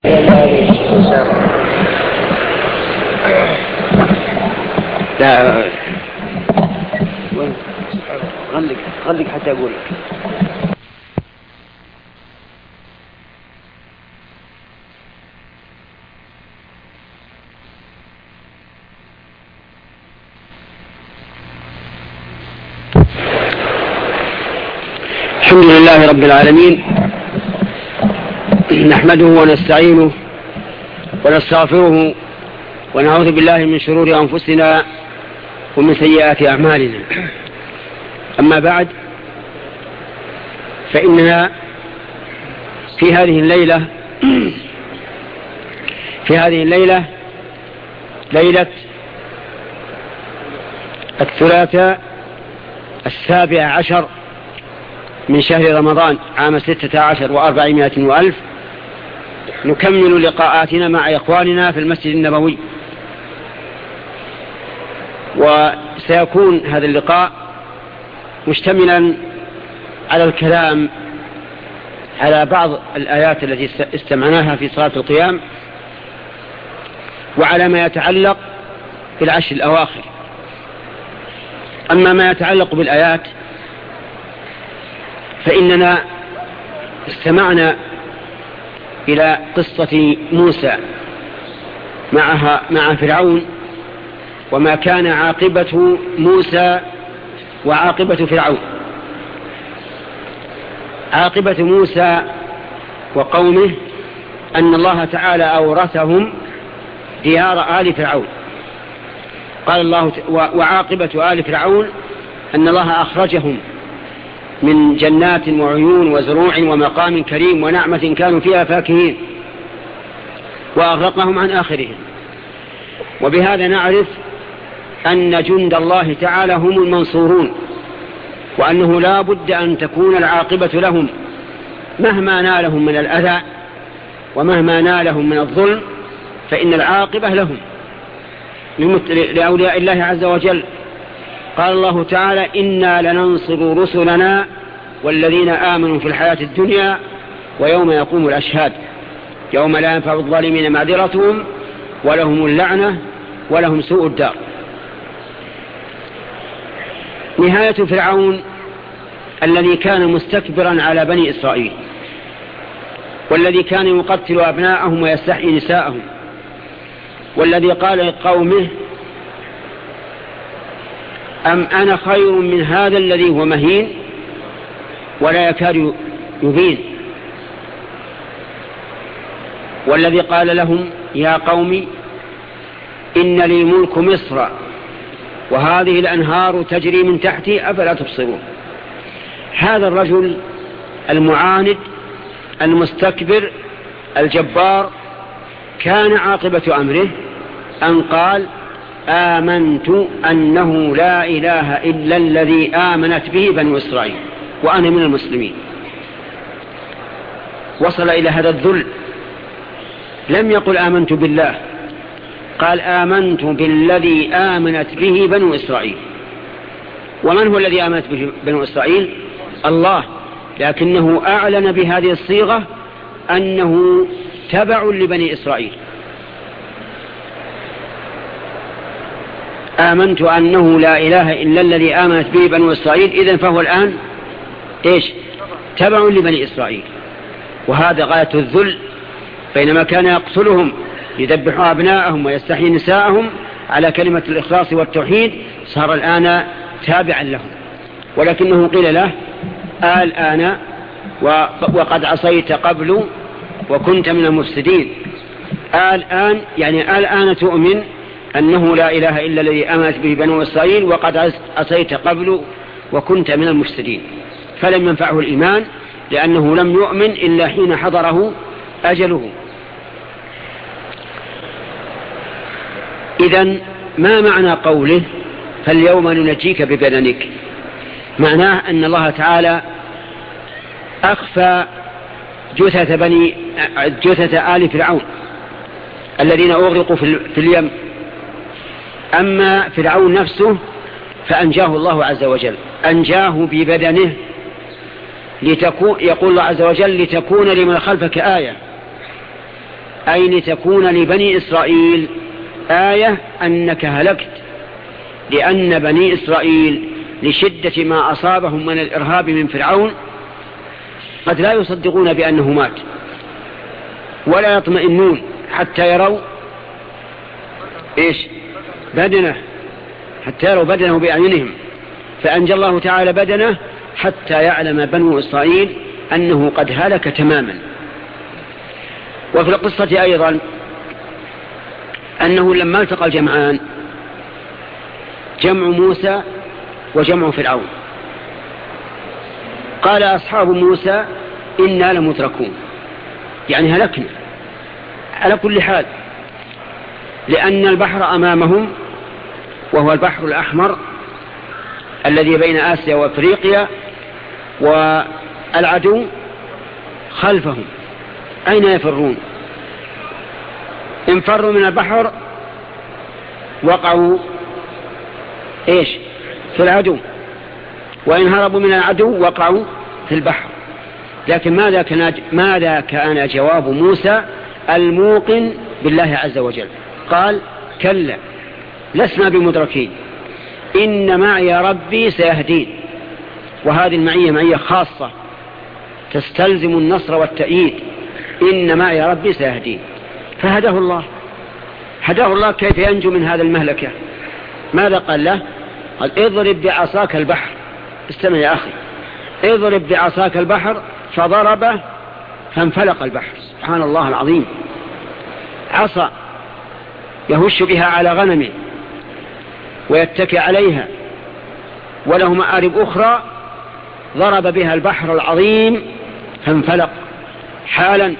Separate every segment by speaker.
Speaker 1: لا غلق حتى أقول لك. الحمد لله رب العالمين، نحمده ونستعينه ونستغفره ونعوذ بالله من شرور أنفسنا ومن سيئات أعمالنا. أما بعد، فإننا في هذه الليلة ليلة الثلاثاء 17 من شهر رمضان عام 16 و400 وألف، نكمل لقاءاتنا مع إخواننا في المسجد النبوي. وسيكون هذا اللقاء مشتملا على الكلام على بعض الآيات التي استمعناها في صلاة القيام، وعلى ما يتعلق بالعشر الأواخر. أما ما يتعلق بالآيات فإننا استمعنا إلى قصة موسى مع فرعون، وما كان عاقبة موسى وعاقبة فرعون. عاقبة موسى وقومه أن الله تعالى أورثهم ديار آل فرعون. قال الله وعاقبة آل فرعون أن الله أخرجهم من جنات وعيون وزروع ومقام كريم ونعمة كانوا فيها فاكهين، وأغرقهم عن آخرهم. وبهذا نعرف أن جند الله تعالى هم المنصورون، وأنه لا بد أن تكون العاقبة لهم مهما نالهم من الأذى ومهما نالهم من الظلم، فإن العاقبة لهم لأولياء الله عز وجل. قال الله تعالى إنا لننصر رسلنا والذين آمنوا في الحياة الدنيا ويوم يقوم الأشهاد يوم لا ينفع الظالمين معذرتهم ولهم اللعنة ولهم سوء الدار. نهاية فرعون الذي كان مستكبرا على بني إسرائيل، والذي كان يقتل أبناءهم ويستحيي نساءهم، والذي قال لقومه أم أنا خير من هذا الذي هو مهين ولا يكاد يبين، والذي قال لهم يا قوم إن لي ملك مصر وهذه الأنهار تجري من تحتي أفلا تبصرون. هذا الرجل المعاند المستكبر الجبار كان عاقبة أمره أن قال آمنت أنه لا إله إلا الذي آمنت به بنو إسرائيل وأنا من المسلمين. وصل إلى هذا الذل، لم يقل آمنت بالله، قال آمنت بالذي آمنت به بنو إسرائيل. ومن هو الذي آمنت به بنو إسرائيل؟ الله، لكنه أعلن بهذه الصيغة أنه تبع لبني إسرائيل. آمنت أنه لا إله إلا الذي آمنت به بنو إسرائيل، إذن فهو الآن إيش؟ تبع لبني إسرائيل. وهذا غاية الذل، بينما كان يقتلهم يذبحوا أبناءهم ويستحيي نساءهم على كلمة الإخلاص والتوحيد، صار الآن تابعا لهم. ولكنه قيل له الآن وقد عصيت قبل وكنت من المفسدين. الآن يعني الآن تؤمن أنه لا إله إلا الذي آمنت به بنو إسرائيل وقد عصيت قبل وكنت من المفسدين. فلم ينفعه الإيمان لأنه لم يؤمن إلا حين حضره أجله. إذن ما معنى قوله فاليوم ننجيك ببدنك؟ معناه أن الله تعالى أخفى جثة آل فرعون الذين أغرقوا في اليم. أما فرعون نفسه فأنجاه الله عز وجل، أنجاه ببدنه يقول الله عز وجل لتكون لمن خلفك آية. أي لتكون لبني إسرائيل آية أنك هلكت، لأن بني إسرائيل لشدة ما أصابهم من الإرهاب من فرعون قد لا يصدقون بأنه مات، ولا يطمئنون حتى يروا بدنه، حتى يروا بدنه بأعينهم، فأنجى الله تعالى بدنه حتى يعلم بنو إسرائيل أنه قد هلك تماما. وفي القصة أيضا أنه لما التقى الجمعان، جمع موسى وجمع فرعون، قال أصحاب موسى إنا لمتركون، يعني هلكنا على كل حال، لأن البحر أمامهم وهو البحر الأحمر الذي بين آسيا وأفريقيا، والعدو خلفهم، أين يفرون؟ إن فروا من البحر وقعوا في العدو، وإن هربوا من العدو وقعوا في البحر. لكن ماذا كان جواب موسى الموقن بالله عز وجل؟ قال كلا لسنا بمدركين، إن معي ربي سيهدين. وهذه المعية معية خاصة تستلزم النصر والتأييد، إن معي ربي سيهدين. فهداه الله، هداه الله كيف ينجو من هذا المهلكة. ماذا قال له؟ قال اضرب بعصاك البحر. استمع يا أخي، اضرب بعصاك البحر، فضربه فانفلق البحر. سبحان الله العظيم، عصا يهش بها على غنمه ويتكئ عليها، وله مآرب أخرى، ضرب بها البحر العظيم فانفلق حالا،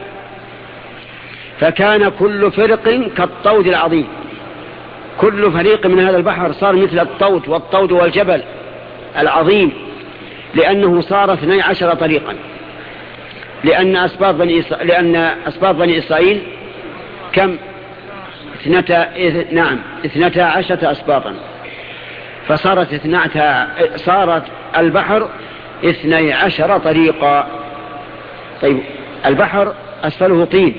Speaker 1: فكان كل فرق كالطود العظيم. كل فريق من هذا البحر صار مثل الطود، والطود والجبل العظيم، لأنه صار 12 طريقا، لأن أسباط بني إسرائيل كم؟ 12 أسباطا، صارت البحر 12 طريقا. طيب البحر أسفله طين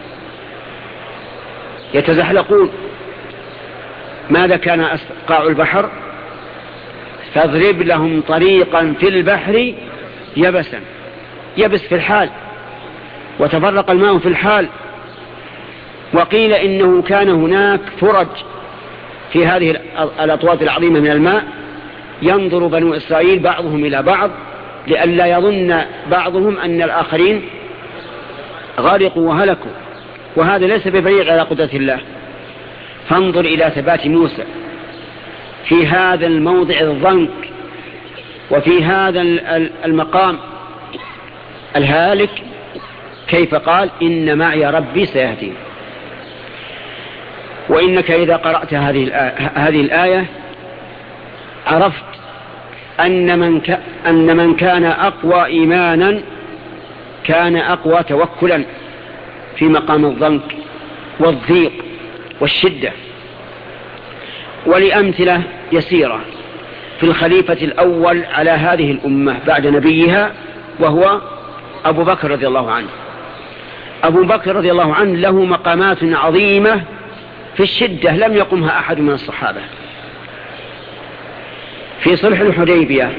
Speaker 1: يتزحلقون، ماذا كان قاع البحر؟ فاضرب لهم طريقا في البحر يبسا، يبس في الحال، وتفرق الماء في الحال. وقيل إنه كان هناك فرج في هذه الأطوات العظيمة من الماء، ينظر بنو إسرائيل بعضهم إلى بعض لئلا يظن بعضهم أن الآخرين غرقوا وهلكوا، وهذا ليس ببعيد على قدرة الله. فانظر إلى ثبات موسى في هذا الموضع الضنك وفي هذا المقام الهالك، كيف قال إن معي ربي سيهدين. وإنك إذا قرأت هذه الآية عرفت أن من كان أقوى إيمانا كان أقوى توكلا في مقام الضنك والضيق والشدة. ولأمثلة يسيرة في الخليفة الأول على هذه الأمة بعد نبيها، وهو أبو بكر رضي الله عنه. أبو بكر رضي الله عنه له مقامات عظيمة في الشدة لم يقمها أحد من الصحابة. في صلح الحديبية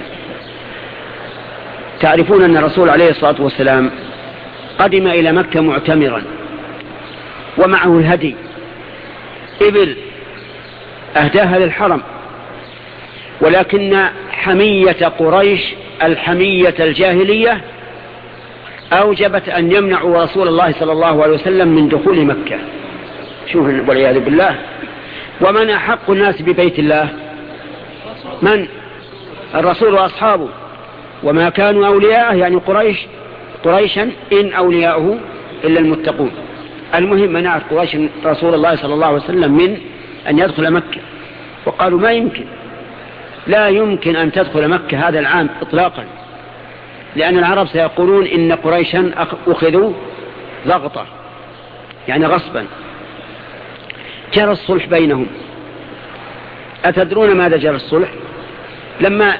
Speaker 1: تعرفون أن الرسول عليه الصلاة والسلام قدم إلى مكة معتمرا، ومعه الهدي، إبل أهداها للحرم، ولكن حمية قريش الحمية الجاهلية أوجبت أن يمنعوا رسول الله صلى الله عليه وسلم من دخول مكة. شوف والعياذ بالله. ومن أحق الناس ببيت الله؟ من؟ الرسول وأصحابه، وما كانوا أولياءه، يعني قريشا إن أولياءه إلا المتقون. المهم منعت قريش رسول الله صلى الله عليه وسلم من أن يدخل مكة، وقالوا ما يمكن، لا يمكن أن تدخل مكة هذا العام إطلاقا، لأن العرب سيقولون إن قريشا أخذوا ضغطة، يعني غصبا. جرى الصلح بينهم. أتدرون ماذا جرى الصلح؟ لما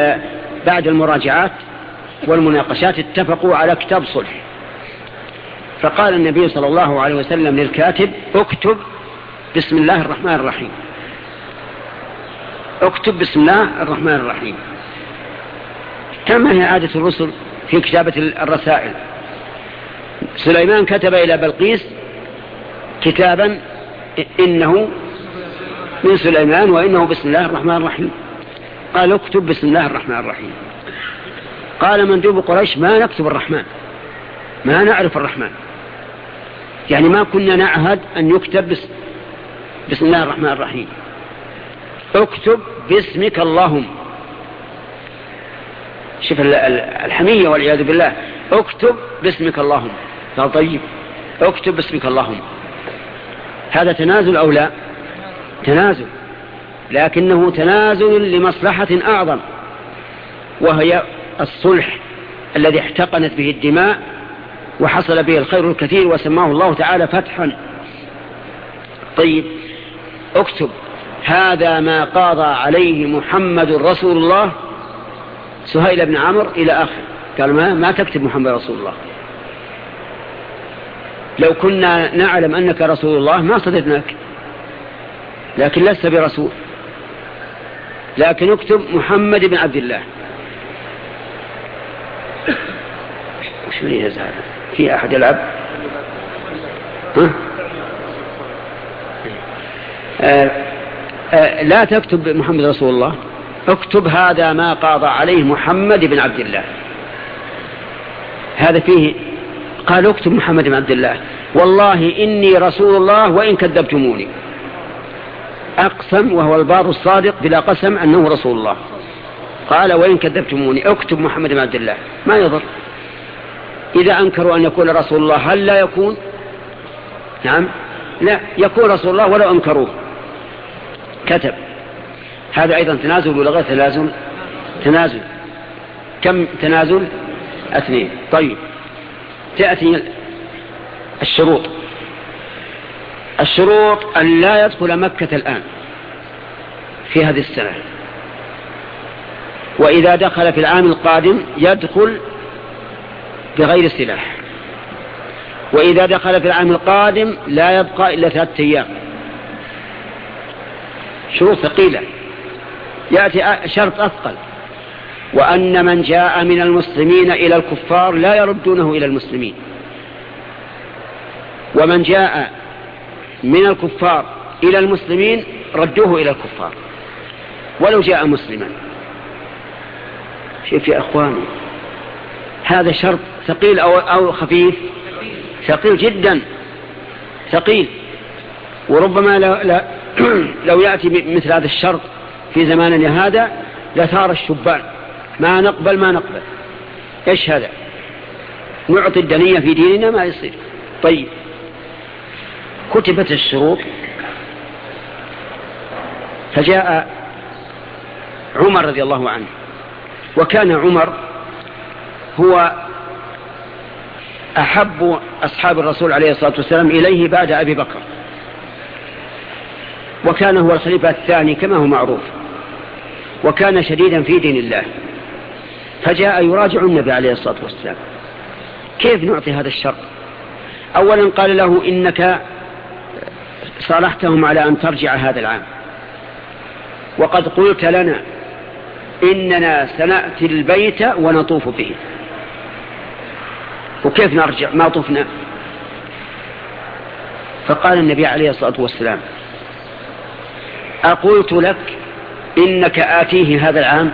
Speaker 1: بعد المراجعات والمناقشات اتفقوا على كتاب صلح، فقال النبي صلى الله عليه وسلم للكاتب: اكتب بسم الله الرحمن الرحيم. اكتب بسم الله الرحمن الرحيم. كما هي عادة الرسل في كتابة الرسائل. سليمان كتب إلى بلقيس كتابا إنه من سليمان وإنه بسم الله الرحمن الرحيم. قال: اكتب بسم الله الرحمن الرحيم. قال مندوب قريش: ما نكتب الرحمن، ما نعرف الرحمن، يعني ما كنا نعهد أن يكتب بسم الله الرحمن الرحيم. اكتب باسمك اللهم. شوف الحمية والعياذ بالله. اكتب باسمك اللهم. قال: طيب اكتب باسمك اللهم. هذا تنازل أو لا؟ تنازل، لكنه تنازل لمصلحة أعظم، وهي الصلح الذي احتقنت به الدماء وحصل به الخير الكثير وسماه الله تعالى فتحا. طيب اكتب: هذا ما قاضى عليه محمد رسول الله سهيل بن عمرو إلى آخر. قال: ما تكتب محمد رسول الله، لو كنا نعلم أنك رسول الله ما صدقناك، لكن لست برسول، لكن اكتب محمد بن عبد الله. وش من هذا؟ في أحد يلعب؟ لا تكتب محمد رسول الله، اكتب هذا ما قاضى عليه محمد بن عبد الله. هذا فيه. قال: اكتب محمد بن عبد الله، والله إني رسول الله وإن كذبتموني. أقسم وهو البار الصادق بلا قسم أنه رسول الله. قال: وإن كذبتموني اكتب محمد بن عبد الله. ما يضر إذا أنكروا أن يكون رسول الله، هل لا يكون؟ نعم، لا يكون رسول الله ولو أنكروه. كتب. هذا أيضا تنازل ولا غير تنازل؟ تنازل. كم تنازل؟ 2. طيب تأتي الشروط. الشروط أن لا يدخل مكة الآن في هذه السنة، وإذا دخل في العام القادم يدخل بغير سلاح، وإذا دخل في العام القادم لا يبقى إلا 3 أيام. شروط ثقيلة. يأتي شرط أثقل: وأن من جاء من المسلمين إلى الكفار لا يردونه إلى المسلمين، ومن جاء من الكفار إلى المسلمين ردوه إلى الكفار ولو جاء مسلما. شوف يا أخواني، هذا شرط ثقيل أو خفيف؟ ثقيل جدا، ثقيل. وربما لو يأتي مثل هذا الشرط في زماننا هذا لثار الشبان: ما نقبل. إيش هذا؟ نعطي الدنية في ديننا؟ ما يصير. طيب كتبت الشروط، فجاء عمر رضي الله عنه، وكان عمر هو أحب أصحاب الرسول عليه الصلاة والسلام إليه بعد أبي بكر، وكان هو الخليفة الثاني كما هو معروف، وكان شديدا في دين الله. فجاء يراجع النبي عليه الصلاة والسلام: كيف نعطي هذا الشرط؟ أولا قال له: إنك صالحتهم على أن ترجع هذا العام، وقد قلت لنا إننا سنأتي البيت ونطوف به، وكيف نرجع ما طفنا؟ فقال النبي عليه الصلاة والسلام: أقلت لك إنك آتيه هذا العام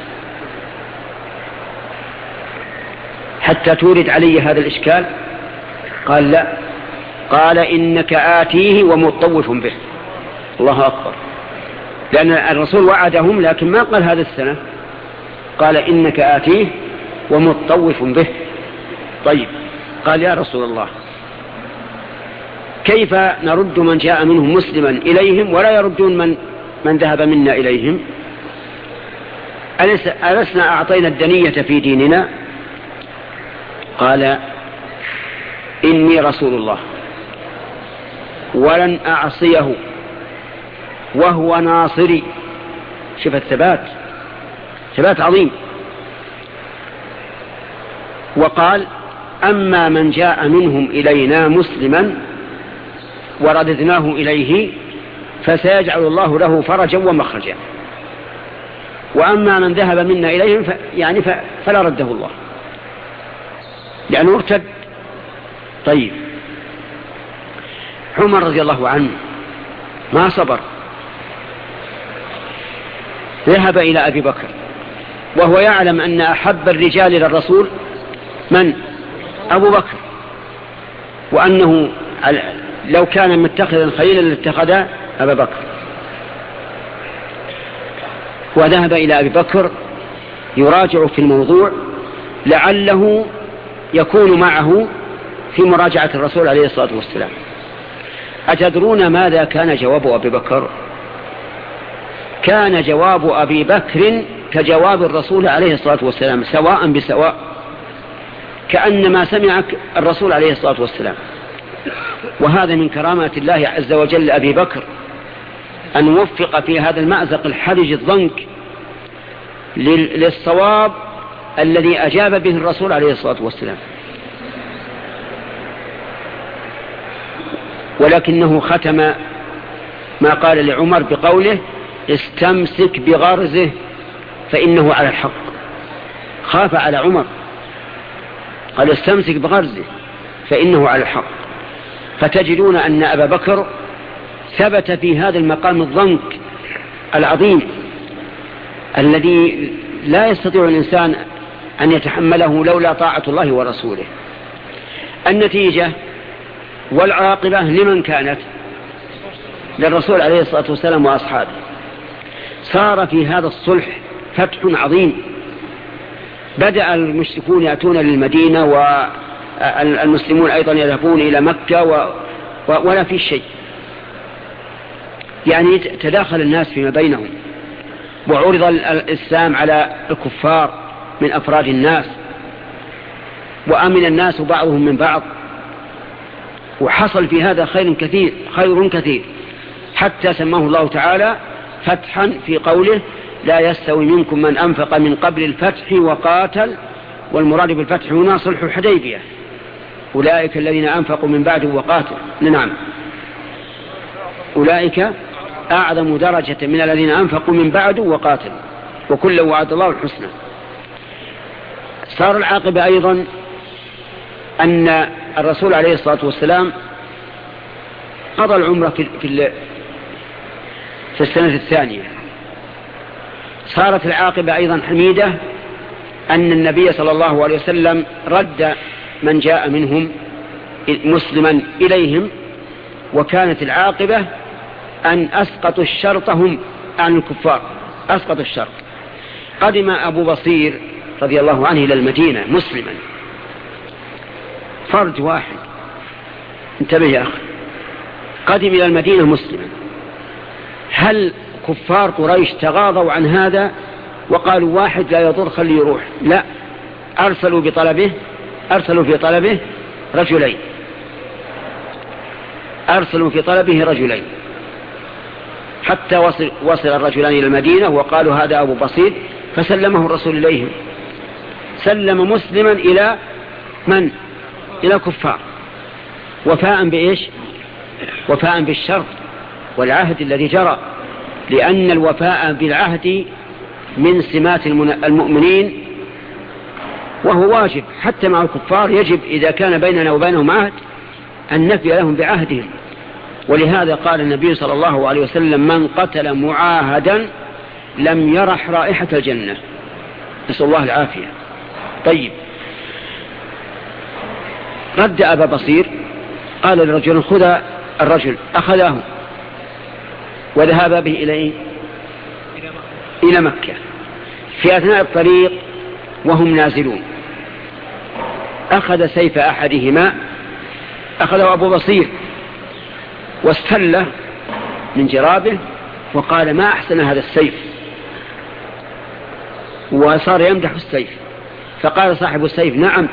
Speaker 1: حتى تورد علي هذا الإشكال؟ قال: لا. قال: إنك آتيه ومطوف به. الله أكبر. لأن الرسول وعدهم، لكن ما قال هذا السنة، قال: إنك آتيه ومطوف به. طيب قال: يا رسول الله، كيف نرد من جاء منهم مسلما إليهم ولا يردون من ذهب منا إليهم؟ ألسنا أعطينا الدنية في ديننا؟ قال: إني رسول الله ولن أعصيه وهو ناصري. شوف الثبات، ثبات عظيم. وقال: أما من جاء منهم إلينا مسلما ورددناه إليه فسيجعل الله له فرجا ومخرجا، وأما من ذهب منا إليهم فلا رده الله لأنه ارتد. طيب، عمر رضي الله عنه ما صبر، ذهب إلى أبي بكر وهو يعلم أن أحب الرجال للرسول من؟ أبو بكر، وأنه لو كان متخذا خليلا لاتخذ أبا بكر. وذهب إلى أبي بكر يراجع في الموضوع لعله يكون معه في مراجعة الرسول عليه الصلاة والسلام. أتدرون ماذا كان جواب أبي بكر؟ كان جواب أبي بكر كجواب الرسول عليه الصلاة والسلام سواء بسواء، كأنما سمع الرسول عليه الصلاة والسلام. وهذا من كرامات الله عز وجل أبي بكر أن وفق في هذا المأزق الحرج الضنك للصواب الذي أجاب به الرسول عليه الصلاة والسلام. ولكنه ختم ما قال لعمر بقوله استمسك بغرزه فإنه على الحق. خاف على عمر، قال استمسك بغرزه فإنه على الحق. فتجدون أن أبا بكر ثبت في هذا المقام الضنك العظيم الذي لا يستطيع الإنسان أن يتحمله لولا طاعة الله ورسوله. النتيجة والعاقبة لمن كانت؟ للرسول عليه الصلاة والسلام وأصحابه. صار في هذا الصلح فتح عظيم، بدأ المشركون يأتون للمدينة والمسلمون أيضا يذهبون إلى مكة ولا في شيء، يعني تداخل الناس فيما بينهم، وعرض الإسلام على الكفار من أفراد الناس، وأمن الناس بعضهم من بعض، وحصل في هذا خير كثير حتى سماه الله تعالى فتحا في قوله لا يستوي منكم من أنفق من قبل الفتح وقاتل، والمراد بالفتح هنا صلح الحديبية، أولئك الذين أنفقوا من بعد وقاتل. نعم، أولئك أعظم درجة من الذين أنفقوا من بعد وقاتل وكل وعد الله الحسنى. صار العاقبة أيضا أن الرسول عليه الصلاة والسلام قضى العمرة في السنة الثانية. صارت العاقبة أيضا حميدة أن النبي صلى الله عليه وسلم رد من جاء منهم مسلما إليهم، وكانت العاقبة أن أسقطوا الشرطهم عن الكفار، أسقطوا الشرط. قدم أبو بصير رضي الله عنه إلى المدينة مسلما، فرد واحد، انتبه يا أخي، قدم إلى المدينة مسلما. هل كفار قريش تغاضوا عن هذا وقالوا واحد لا يضر خليه يروح؟ لا، أرسلوا في طلبه رجلين، أرسلوا في طلبه رجلين حتى وصل الرجلان إلى المدينة وقالوا هذا أبو بصير، فسلمه الرسول إليهم، سلم مسلما إلى من؟ إلى كفار، وفاء بإيش؟ وفاء بالشرط والعهد الذي جرى، لأن الوفاء بالعهد من سمات المؤمنين وهو واجب حتى مع الكفار. يجب إذا كان بيننا وبينهم عهد أن نفي لهم بعهدهم. ولهذا قال النبي صلى الله عليه وسلم من قتل معاهدا لم يرح رائحة الجنة، نسأل الله العافية. طيب، رد أبا بصير، قال للرجل خذ الرجل، أخذاه وذهب به إلى مكة. في أثناء الطريق وهم نازلون أخذ سيف أحدهما، أخذه أبو بصير واستله من جرابه وقال ما أحسن هذا السيف، وصار يمدح السيف. فقال صاحب السيف نعم،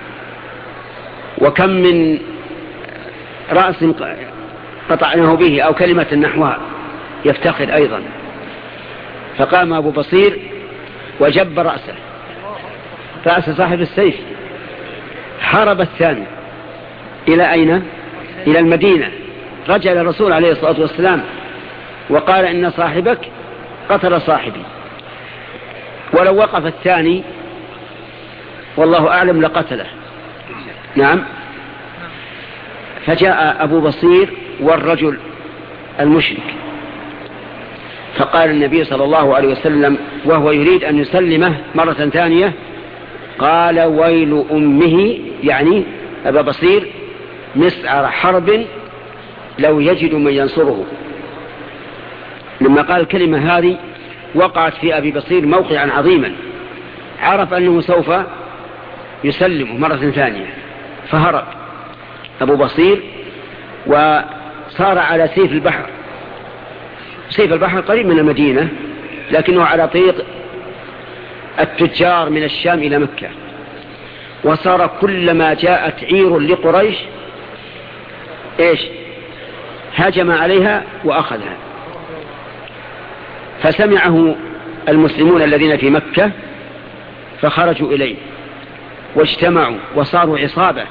Speaker 1: وكم من رأس قطعناه به أو كلمة نحوها، يفتخر أيضا. فقام أبو بصير وجب رأس صاحب السيف حارب الثاني إلى أين؟ إلى المدينة. رجع الرسول عليه الصلاة والسلام وقال إن صاحبك قتل صاحبي، ولو وقف الثاني والله أعلم لقتله. نعم. فجاء أبو بصير والرجل المشرك، فقال النبي صلى الله عليه وسلم وهو يريد أن يسلمه مرة ثانية، قال ويل أمه، يعني أبا بصير، مسعر حرب لو يجد من ينصره. لما قال الكلمة هذه وقعت في أبي بصير موقعا عظيما، عرف أنه سوف يسلمه مرة ثانية، فهرب أبو بصير وصار على سيف البحر. سيف البحر قريب من المدينة، لكنه على طريق التجار من الشام إلى مكة، وصار كلما جاءت عير لقريش هاجم عليها وأخذها. فسمعه المسلمون الذين في مكة فخرجوا إليه واجتمعوا وصاروا عصابة،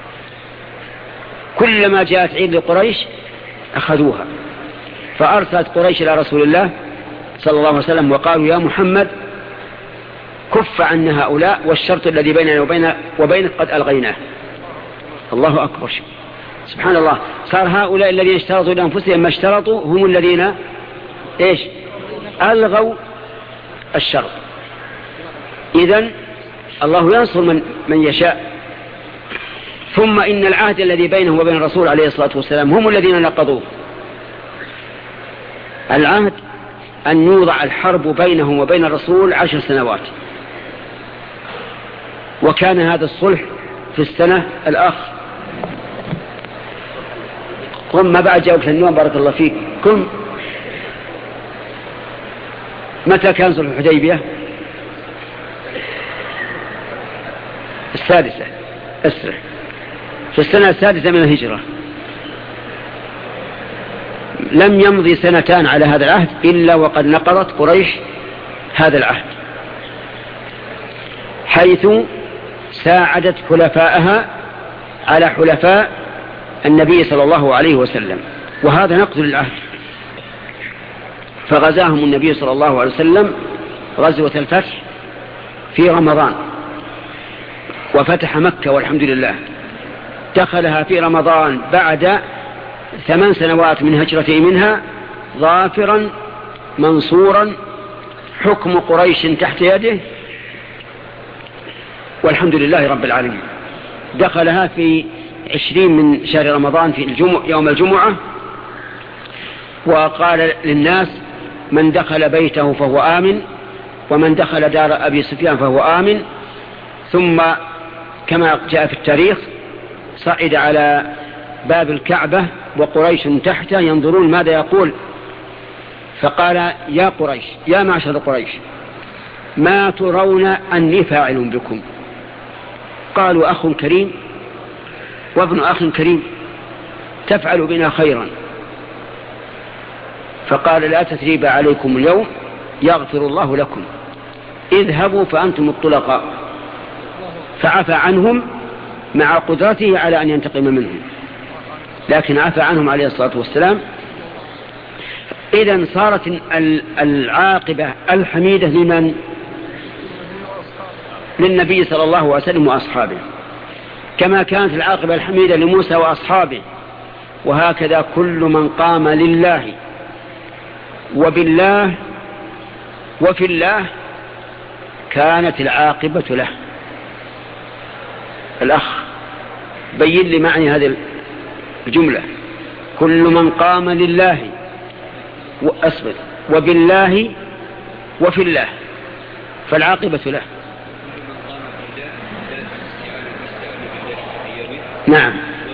Speaker 1: كلما جاءت عير لقريش أخذوها. فأرسلت قريش إلى رسول الله صلى الله عليه وسلم وقالوا يا محمد كف عنا هؤلاء، والشرط الذي بيننا وبينك قد ألغيناه. الله أكبر، سبحان الله. صار هؤلاء الذين اشترطوا لأنفسهم ما اشترطوا هم الذين ألغوا الشرط. إذن الله ينصر من يشاء. ثم إن العهد الذي بينه وبين الرسول عليه الصلاة والسلام هم الذين نقضوه. العهد أن يوضع الحرب بينهم وبين الرسول 10 سنوات، وكان هذا الصلح في السنة الآخر. قم ما بعد جاوبت النوم، بارك الله فيك. قم. متى كان صلح الحديبية؟ السادسة. أسرع. في السنة السادسة من الهجرة. لم يمضي سنتان على هذا العهد إلا وقد نقضت قريش هذا العهد، حيث ساعدت حلفاءها على حلفاء النبي صلى الله عليه وسلم، وهذا نقض للعهد. فغزاهم النبي صلى الله عليه وسلم غزوة الفتح في رمضان، وفتح مكة والحمد لله. دخلها في رمضان بعد 8 سنوات من هجرته منها، ظافرا منصورا، حكم قريش تحت يده، والحمد لله رب العالمين. دخلها في 20 من شهر رمضان في يوم الجمعة، وقال للناس من دخل بيته فهو آمن، ومن دخل دار أبي سفيان فهو آمن. ثم كما جاء في التاريخ صعد على باب الكعبة وقريش تحته ينظرون ماذا يقول، فقال يا قريش، يا معشر قريش، ما ترون أني فاعل بكم؟ قالوا أخ كريم وابن أخ كريم، تفعل بنا خيرا. فقال لا تثريب عليكم اليوم يغفر الله لكم، اذهبوا فأنتم الطلقاء. فعفى عنهم مع قدرته على أن ينتقم منهم، لكن عفى عنهم عليه الصلاة والسلام. إذن صارت العاقبة الحميدة لمن؟ للنبي صلى الله عليه وسلم وأصحابه، كما كانت العاقبة الحميدة لموسى وأصحابه. وهكذا كل من قام لله وبالله وفي الله كانت العاقبة له. الأخ بين لي معنى هذه الجملة، كل من قام لله وأصبر وبالله وفي الله فالعاقبة له. نعم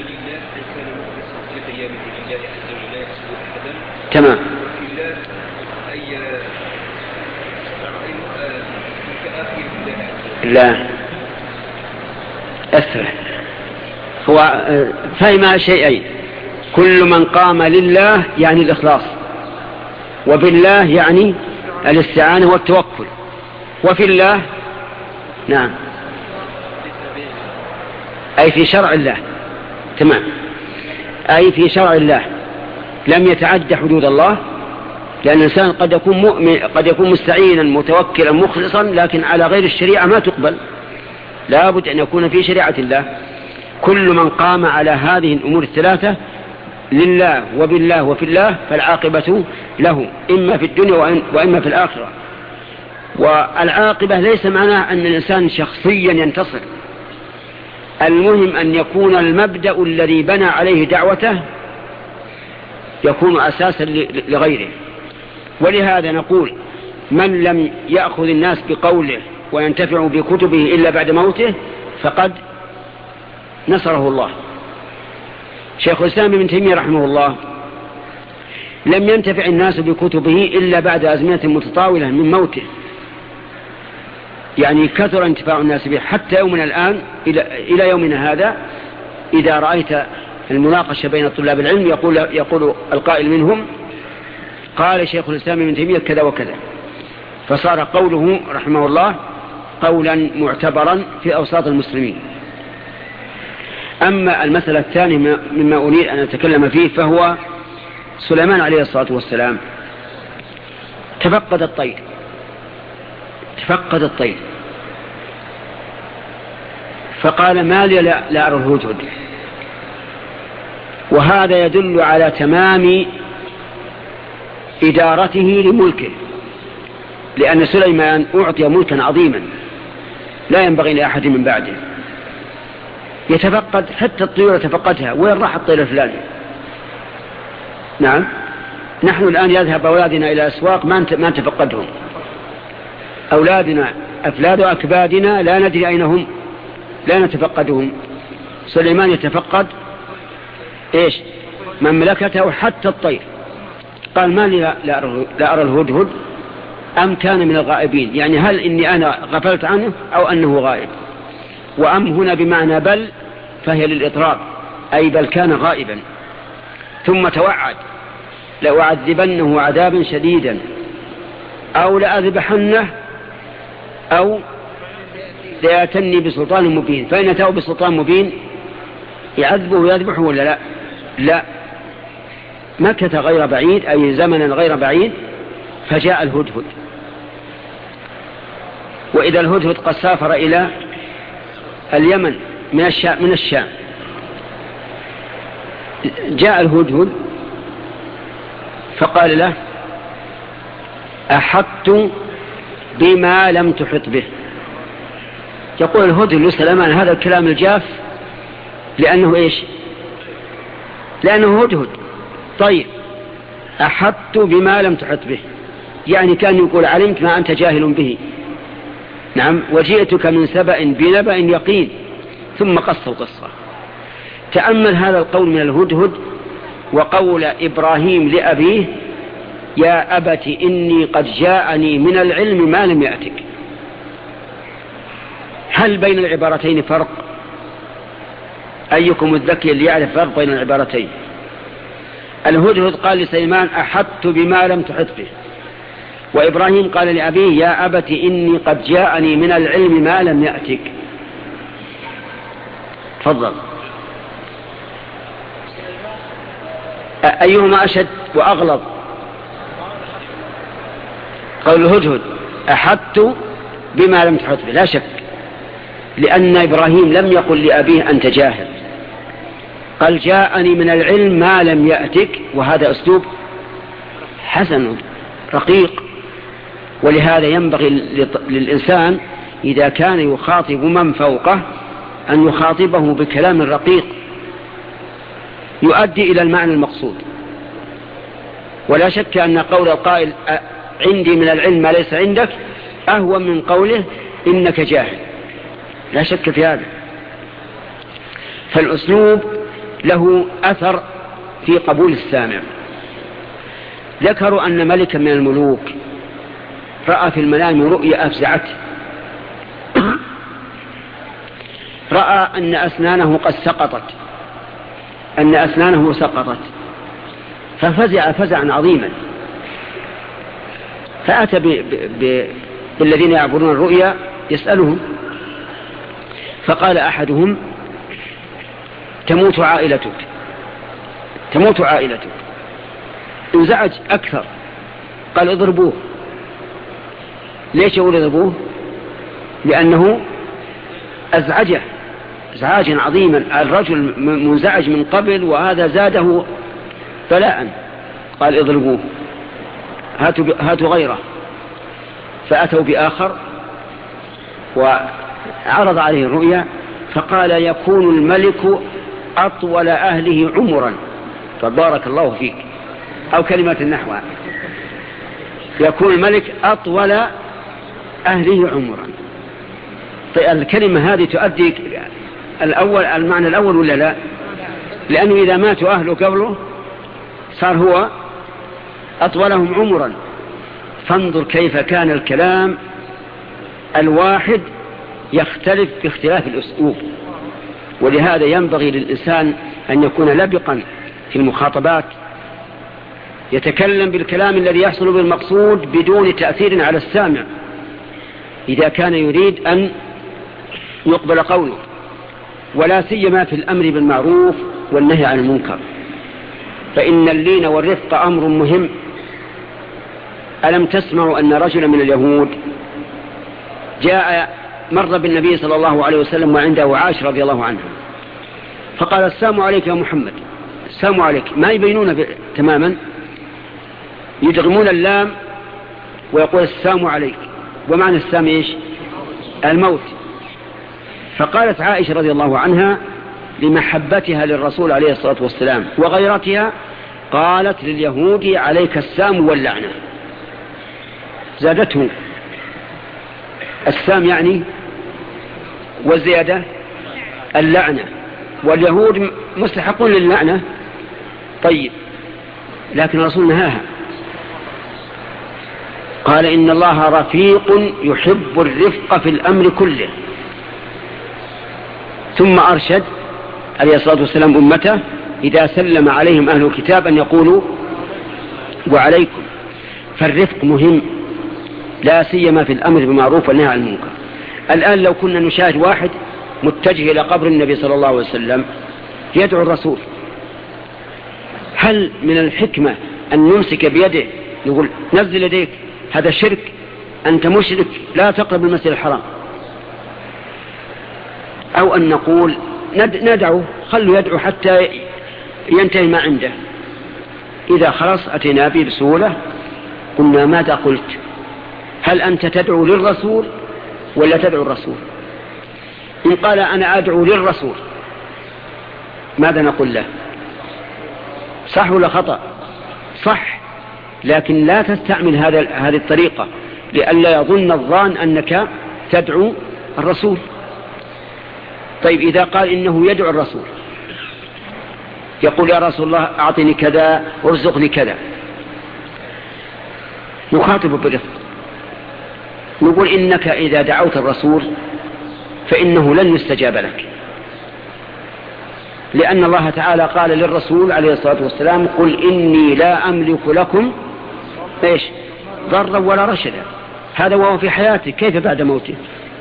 Speaker 1: تمام. لا أسرع، هو فهم شيئين، كل من قام لله يعني الإخلاص، وبالله يعني الاستعانة والتوكل، وفي الله نعم أي في شرع الله. تمام. أي في شرع الله لم يتعد حدود الله، لأن الإنسان قد يكون مؤمن، قد يكون مستعينا متوكلا مخلصا، لكن على غير الشريعة ما تقبل، لا بد أن يكون في شريعة الله. كل من قام على هذه الأمور الثلاثة لله وبالله وفي الله فالعاقبة له، إما في الدنيا وإما في الآخرة. والعاقبة ليس معناه أن الإنسان شخصيا ينتصر، المهم أن يكون المبدأ الذي بنى عليه دعوته يكون أساسا لغيره. ولهذا نقول من لم يأخذ الناس بقوله وينتفع بكتبه إلا بعد موته فقد نصره الله. شيخ الإسلام ابن تيمية رحمه الله لم ينتفع الناس بكتبه إلا بعد أزمنة متطاولة من موته، يعني كثر انتفاع الناس به حتى يومنا الآن إلى يومنا هذا. إذا رأيت المناقشة بين طلاب العلم يقول القائل منهم قال شيخ الإسلام ابن تيمية كذا وكذا، فصار قوله رحمه الله قولا معتبرا في أوساط المسلمين. أما المسألة الثانية مما أريد أن أتكلم فيه فهو سليمان عليه الصلاة والسلام تفقد الطير فقال ما لي لا أرى الهدهد، وهذا يدل على تمام إدارته لملكه، لأن سليمان أعطي ملكا عظيما لا ينبغي لأحد من بعده. يتفقد حتى الطيور يتفقدها، وين راح الطير الفلاني؟ نعم، نحن الآن يذهب أولادنا إلى أسواق ما نتفقدهم، أولادنا أفلاد أكبادنا لا ندري أين هم، لا نتفقدهم. سليمان يتفقد إيش؟ مملكته حتى الطير. قال ما لي لا أرى الهدهد أم كان من الغائبين، يعني هل إني أنا غفلت عنه أو أنه غائب؟ وأم هنا بمعنى بل، فهي للإطراب، أي بل كان غائبا. ثم توعد لأعذبنه عذابا شديدا أو لأذبحنه أو ليأتني بسلطان مبين. فإن أتاه بسلطان مبين يعذبه ويذبحه ولا لا؟ لا. مكة غير بعيد، أي زمنا غير بعيد، فجاء الهدهد. وإذا الهدهد قد سافر إلى اليمن من الشام جاء الهدهد فقال له أحطت بما لم تحط به. يقول الهدهد لسليمان هذا الكلام الجاف لأنه إيش؟ لأنه هدهد. طيب أحطت بما لم تحط به، يعني كان يقول علمت ما أنت جاهل به. نعم، وجئتك من سبأ بنبأ يقين. ثم قص القصة. تأمل هذا القول من الهدهد وقول إبراهيم لأبيه يا أبت إني قد جاءني من العلم ما لم يأتك. هل بين العبارتين فرق؟ أيكم الذكي اللي يعرف فرق بين العبارتين؟ الهدهد قال لسليمان أحطت بما لم تحط به، وإبراهيم قال لأبيه يا أبت إني قد جاءني من العلم ما لم يأتك. تفضل، أيهما أشد وأغلظ؟ قول الهدهد أحطت بما لم تحط به، لا شك، لأن إبراهيم لم يقل لأبيه أنت جاهل، قال جاءني من العلم ما لم يأتك، وهذا أسلوب حسن رقيق. ولهذا ينبغي للإنسان إذا كان يخاطب من فوقه أن يخاطبه بكلام رقيق يؤدي إلى المعنى المقصود. ولا شك أن قول القائل عندي من العلم ما ليس عندك أهون من قوله إنك جاهل، لا شك في هذا. فالأسلوب له أثر في قبول السامع. ذكروا أن ملكا من الملوك رأى في المنام رؤيا أفزعته، رأى أن أسنانه قد سقطت، ففزع فزعا عظيما، فأتى بالذين يعبرون الرؤيا يسألهم، فقال أحدهم تموت عائلتك. انزعج أكثر، قال اضربوه. ليش يقول اضربوه؟ لأنه أزعجه إزعاجا عظيما. الرجل منزعج من قبل وهذا زاده بلاء. قال اضربوه، هاتوا غيره. فأتوا بآخر وعرض عليه الرؤيا فقال يكون الملك أطول أهله عمرا. فبارك الله فيك، أو كلمة نحوها، يكون الملك أطول أهله عمرا. طيب الكلمة هذه تؤدي المعنى الأول ولا لا؟ لأنه إذا ماتوا أهله قبله صار هو أطولهم عمرا. فانظر كيف كان الكلام الواحد يختلف باختلاف الأسلوب. ولهذا ينبغي للإنسان أن يكون لبقا في المخاطبات، يتكلم بالكلام الذي يحصل بالمقصود بدون تأثير على السامع إذا كان يريد أن يقبل قوله، ولا سيما في الأمر بالمعروف والنهي عن المنكر، فإن اللين والرفق أمر مهم. ألم تسمعوا أن رجلا من اليهود جاء مر بالنبي صلى الله عليه وسلم وعنده عائشة رضي الله عنها، فقال السلام عليك يا محمد. السلام عليك ما يبينون تماما، يدغمون اللام ويقول السلام عليك، ومعنى السلام إيش؟ الموت. فقالت عائشة رضي الله عنها لمحبتها للرسول عليه الصلاة والسلام وغيرتها، قالت لليهود عليك السام واللعنة. زادته السام يعني، والزيادة اللعنة، واليهود مستحقون للعنة. طيب لكن الرسول نهاها، قال إن الله رفيق يحب الرفق في الأمر كله. ثم أرشد عليه الصلاة والسلام أمته إذا سلم عليهم أهل الكتاب أن يقولوا وعليكم. فالرفق مهم، لا سيما في الأمر بالمعروف والنهي عن المنكر. الآن لو كنا نشاهد واحد متجه إلى قبر النبي صلى الله عليه وسلم يدعو الرسول، هل من الحكمة أن نمسك بيده نقول نزل يديك هذا شرك، أنت مشرك، لا تقرب المسجد الحرام، أو أن نقول ندعو خلوا يدعو حتى ينتهي ما عنده، إذا خلص أتينا به بسهولة قلنا ماذا قلت؟ هل أنت تدعو للرسول ولا تدعو الرسول؟ إن قال أنا أدعو للرسول ماذا نقول له؟ صح ولا خطأ؟ صح، لكن لا تستعمل هذه الطريقة لئلا يظن الظان أنك تدعو الرسول. طيب إذا قال إنه يدعو الرسول، يقول يا رسول الله أعطني كذا وارزقني كذا، نخاطب برفق، نقول إنك إذا دعوت الرسول فإنه لن يستجاب لك، لأن الله تعالى قال للرسول عليه الصلاة والسلام قل إني لا أملك لكم إيش ضرا ولا رشدا. هذا وهو في حياته، كيف بعد موته؟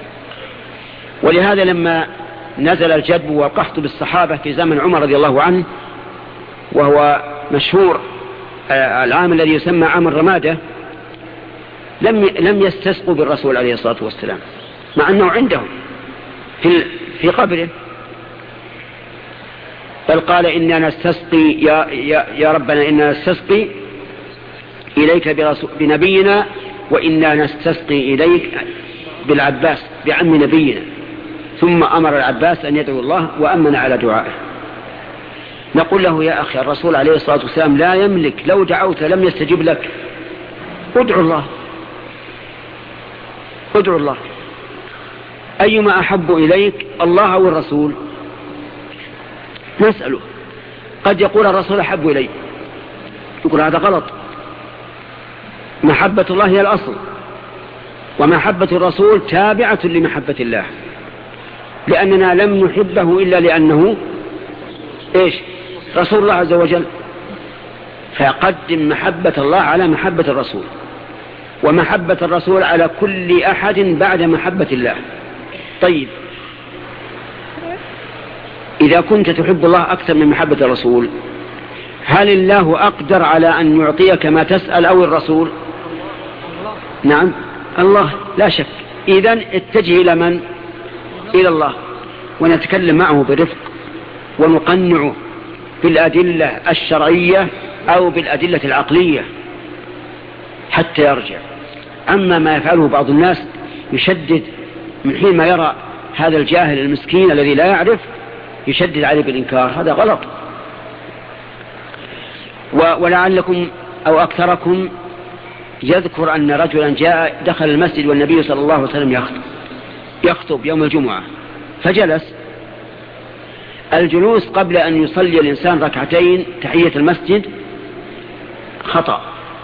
Speaker 1: ولهذا لما نزل الجدب والقحط بالصحابة في زمن عمر رضي الله عنه، وهو مشهور العام الذي يسمى عام الرمادة، لم يستسقوا بالرسول عليه الصلاة والسلام مع أنه عندهم في قبره، بل قال إننا نستسقي يا ربنا إننا نستسقي إليك بنبينا، وإننا نستسقي إليك بالعباس بعم نبينا. ثم أمر العباس أن يدعو الله وأمن على دعائه. نقول له يا أخي الرسول عليه الصلاة والسلام لا يملك، لو دعوت لم يستجب لك، ادعو الله، ادعو الله. أيما أحب إليك الله أو الرسول؟ نسأله. قد يقول الرسول أحب إلي، يقول هذا غلط، محبة الله هي الأصل، ومحبة الرسول تابعة لمحبة الله، لأننا لم نحبه إلا لأنه إيش رسول الله عز وجل. فقدم محبة الله على محبة الرسول، ومحبة الرسول على كل أحد بعد محبة الله. طيب إذا كنت تحب الله أكثر من محبة الرسول، هل الله أقدر على أن يعطيك ما تسأل أو الرسول؟ نعم الله لا شك. إذن اتجه إلى من؟ إلى الله، ونتكلم معه برفق ونقنعه بالأدلة الشرعية أو بالأدلة العقلية حتى يرجع. أما ما يفعله بعض الناس يشدد من حين ما يرى هذا الجاهل المسكين الذي لا يعرف يشدد عليه بالإنكار، هذا غلط. ولعلكم أو أكثركم يذكر أن رجلا جاء دخل المسجد والنبي صلى الله عليه وسلم يخطب يوم الجمعة، فجلس. الجلوس قبل أن يصلي الإنسان ركعتين تحية المسجد خطأ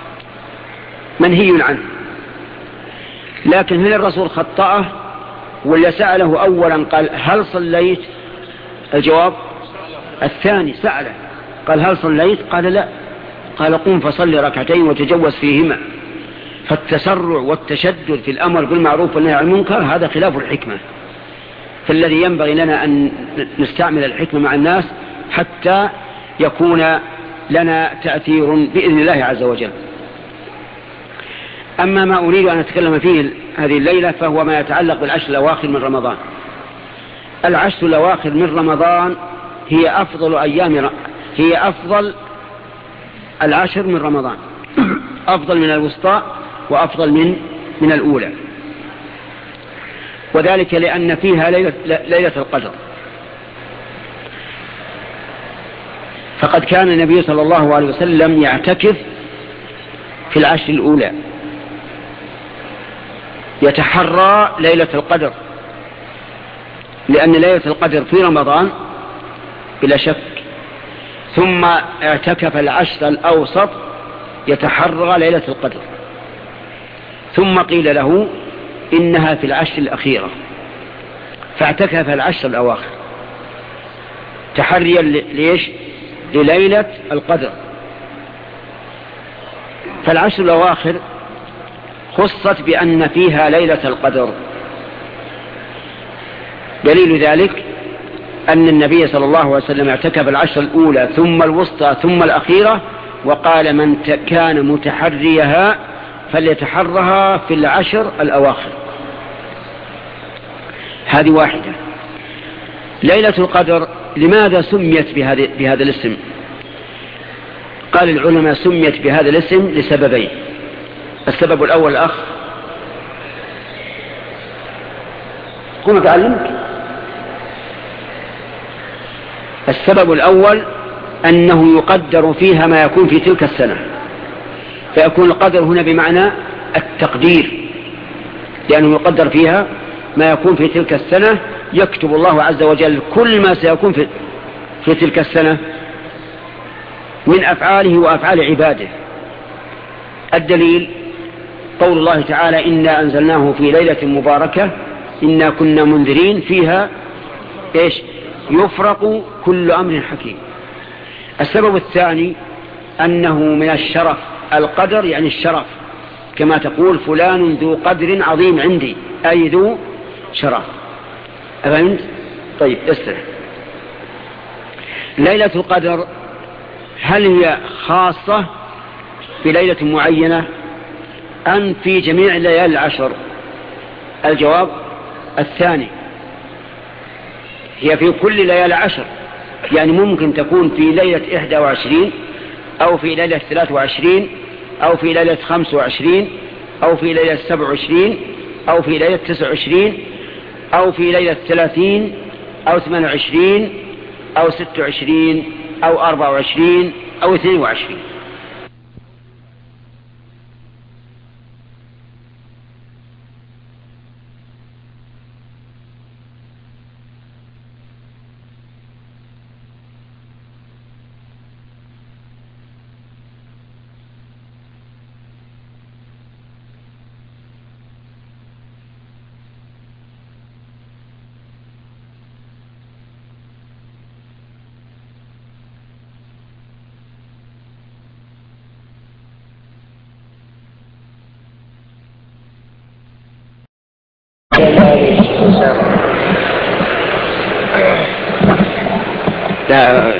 Speaker 1: منهي عنه، لكن هل الرسول خطأه ولا سأله أولا قال هل صليت؟ الجواب الثاني، سأله قال هل صليت؟ قال لا، قال قم فصلي ركعتين وتجوز فيهما. فالتسرع والتشدد في الأمر بالمعروف والنهي عن المنكر هذا خلاف الحكمة، فالذي ينبغي لنا أن نستعمل الحكمة مع الناس حتى يكون لنا تأثير بإذن الله عز وجل. أما ما أريد أن أتكلم فيه هذه الليلة فهو ما يتعلق بالعشر الأواخر من رمضان. العشر الأواخر من رمضان هي أفضل العشر من رمضان، أفضل من الوسطى وأفضل من الأولى، وذلك لأن فيها ليلة القدر. فقد كان النبي صلى الله عليه وسلم يعتكف في العشر الأولى، يتحرى ليلة القدر، لأن ليلة القدر في رمضان بلا شك. ثم اعتكف العشر الأوسط يتحرى ليلة القدر، ثم قيل له إنها في العشر الأخيرة، فاعتكف العشر الأواخر تحريا ليش؟ لليلة القدر. فالعشر الأواخر خصت بأن فيها ليلة القدر. دليل ذلك أن النبي صلى الله عليه وسلم اعتكف العشر الأولى ثم الوسطى ثم الأخيرة، وقال من كان متحريها فليتحرها في العشر الأواخر. هذه واحدة. ليلة القدر لماذا سميت بهذا الاسم؟ قال العلماء سميت بهذا الاسم لسببين. السبب الأول قم تعلمك. السبب الأول أنه يقدر فيها ما يكون في تلك السنة، فيكون القدر هنا بمعنى التقدير، لأنه يقدر فيها ما يكون في تلك السنة، يكتب الله عز وجل كل ما سيكون في تلك السنة من أفعاله وأفعال عباده. الدليل قول الله تعالى إنا أنزلناه في ليلة مباركة إنا كنا منذرين فيها يفرق كل أمر حكيم. السبب الثاني أنه من الشرف، القدر يعني الشرف، كما تقول فلان ذو قدر عظيم عندي، أي ذو شرف. أفهمت؟ طيب استرح. ليلة القدر هل هي خاصة بليلة معينة أم في جميع الليالي العشر؟ الجواب الثاني، هي في كل ليالي عشر، يعني ممكن تكون في ليلة 21 أو في ليلة 23 أو في ليلة 25 أو في ليلة 27 أو في ليلة 29 أو في ليلة 30 أو 28 أو 26 أو 24 أو 22. لا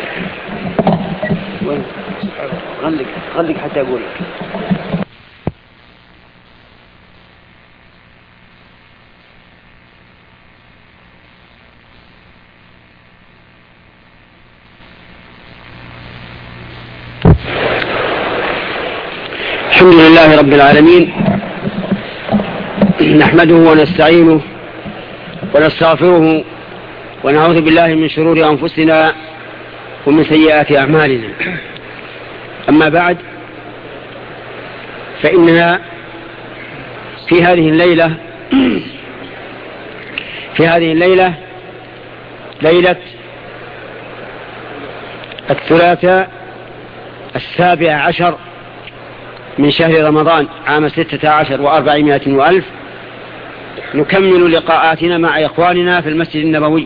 Speaker 1: غلق حتى أقول لك. الحمد لله رب العالمين، نحمده ونستعينه ونستغفره ونعوذ بالله من شرور أنفسنا ومن سيئات أعمالنا. أما بعد، فإننا في هذه الليلة ليلة الثلاثاء 17 من شهر رمضان عام 16 و400 وألف، نكمل لقاءاتنا مع إخواننا في المسجد النبوي.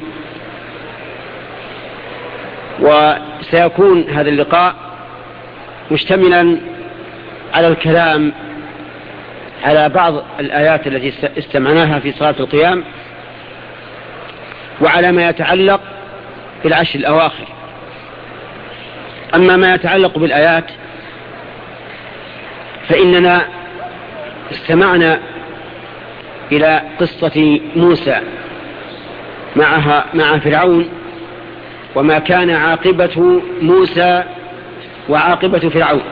Speaker 1: وسيكون هذا اللقاء مشتملا على الكلام على بعض الآيات التي استمعناها في صلاة القيام، وعلى ما يتعلق بالعشر الأواخر. أما ما يتعلق بالآيات فإننا استمعنا إلى قصة موسى مع فرعون، وما كان عاقبة موسى وعاقبة فرعون.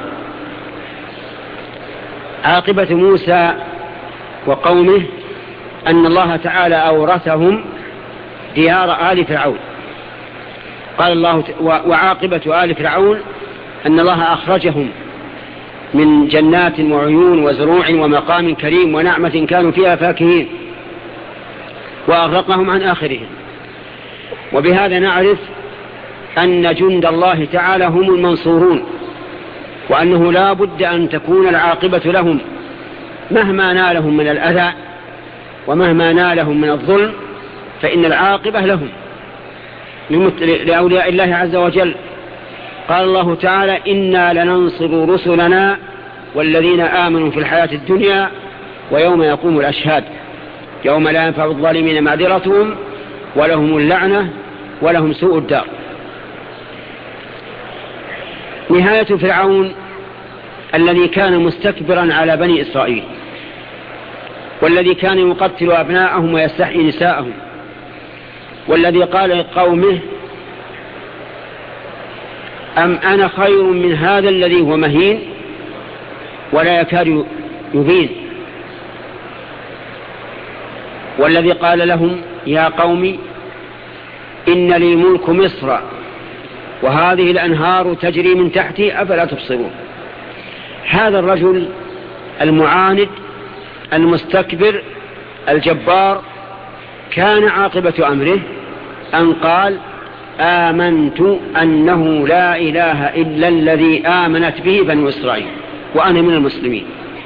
Speaker 1: عاقبة موسى وقومه أن الله تعالى أورثهم ديار آل فرعون. قال الله وعاقبة آل فرعون أن الله أخرجهم من جنات وعيون وزروع ومقام كريم ونعمة كانوا فيها فاكهين، وأغرقهم عن آخرهم. وبهذا نعرف أن جند الله تعالى هم المنصورون، وأنه لا بد أن تكون العاقبة لهم مهما نالهم من الأذى ومهما نالهم من الظلم، فإن العاقبة لهم لأولياء الله عز وجل. قال الله تعالى إنا لننصر رسلنا والذين آمنوا في الحياة الدنيا ويوم يقوم الأشهاد يوم لا ينفع الظالمين معذرتهم ولهم اللعنة ولهم سوء الدار. نهاية فرعون الذي كان مستكبرا على بني إسرائيل، والذي كان يقتل أبناءهم ويستحيي نساءهم، والذي قال لقومه أم أنا خير من هذا الذي هو مهين ولا يكاد يبين، والذي قال لهم يا قوم إن لي ملك مصر وهذه الأنهار تجري من تحتي أفلا تبصرون. هذا الرجل المعاند المستكبر الجبار كان عاقبة أمره أن قال آمنت أنه لا إله إلا الذي آمنت به بنو إسرائيل وأنا من المسلمين.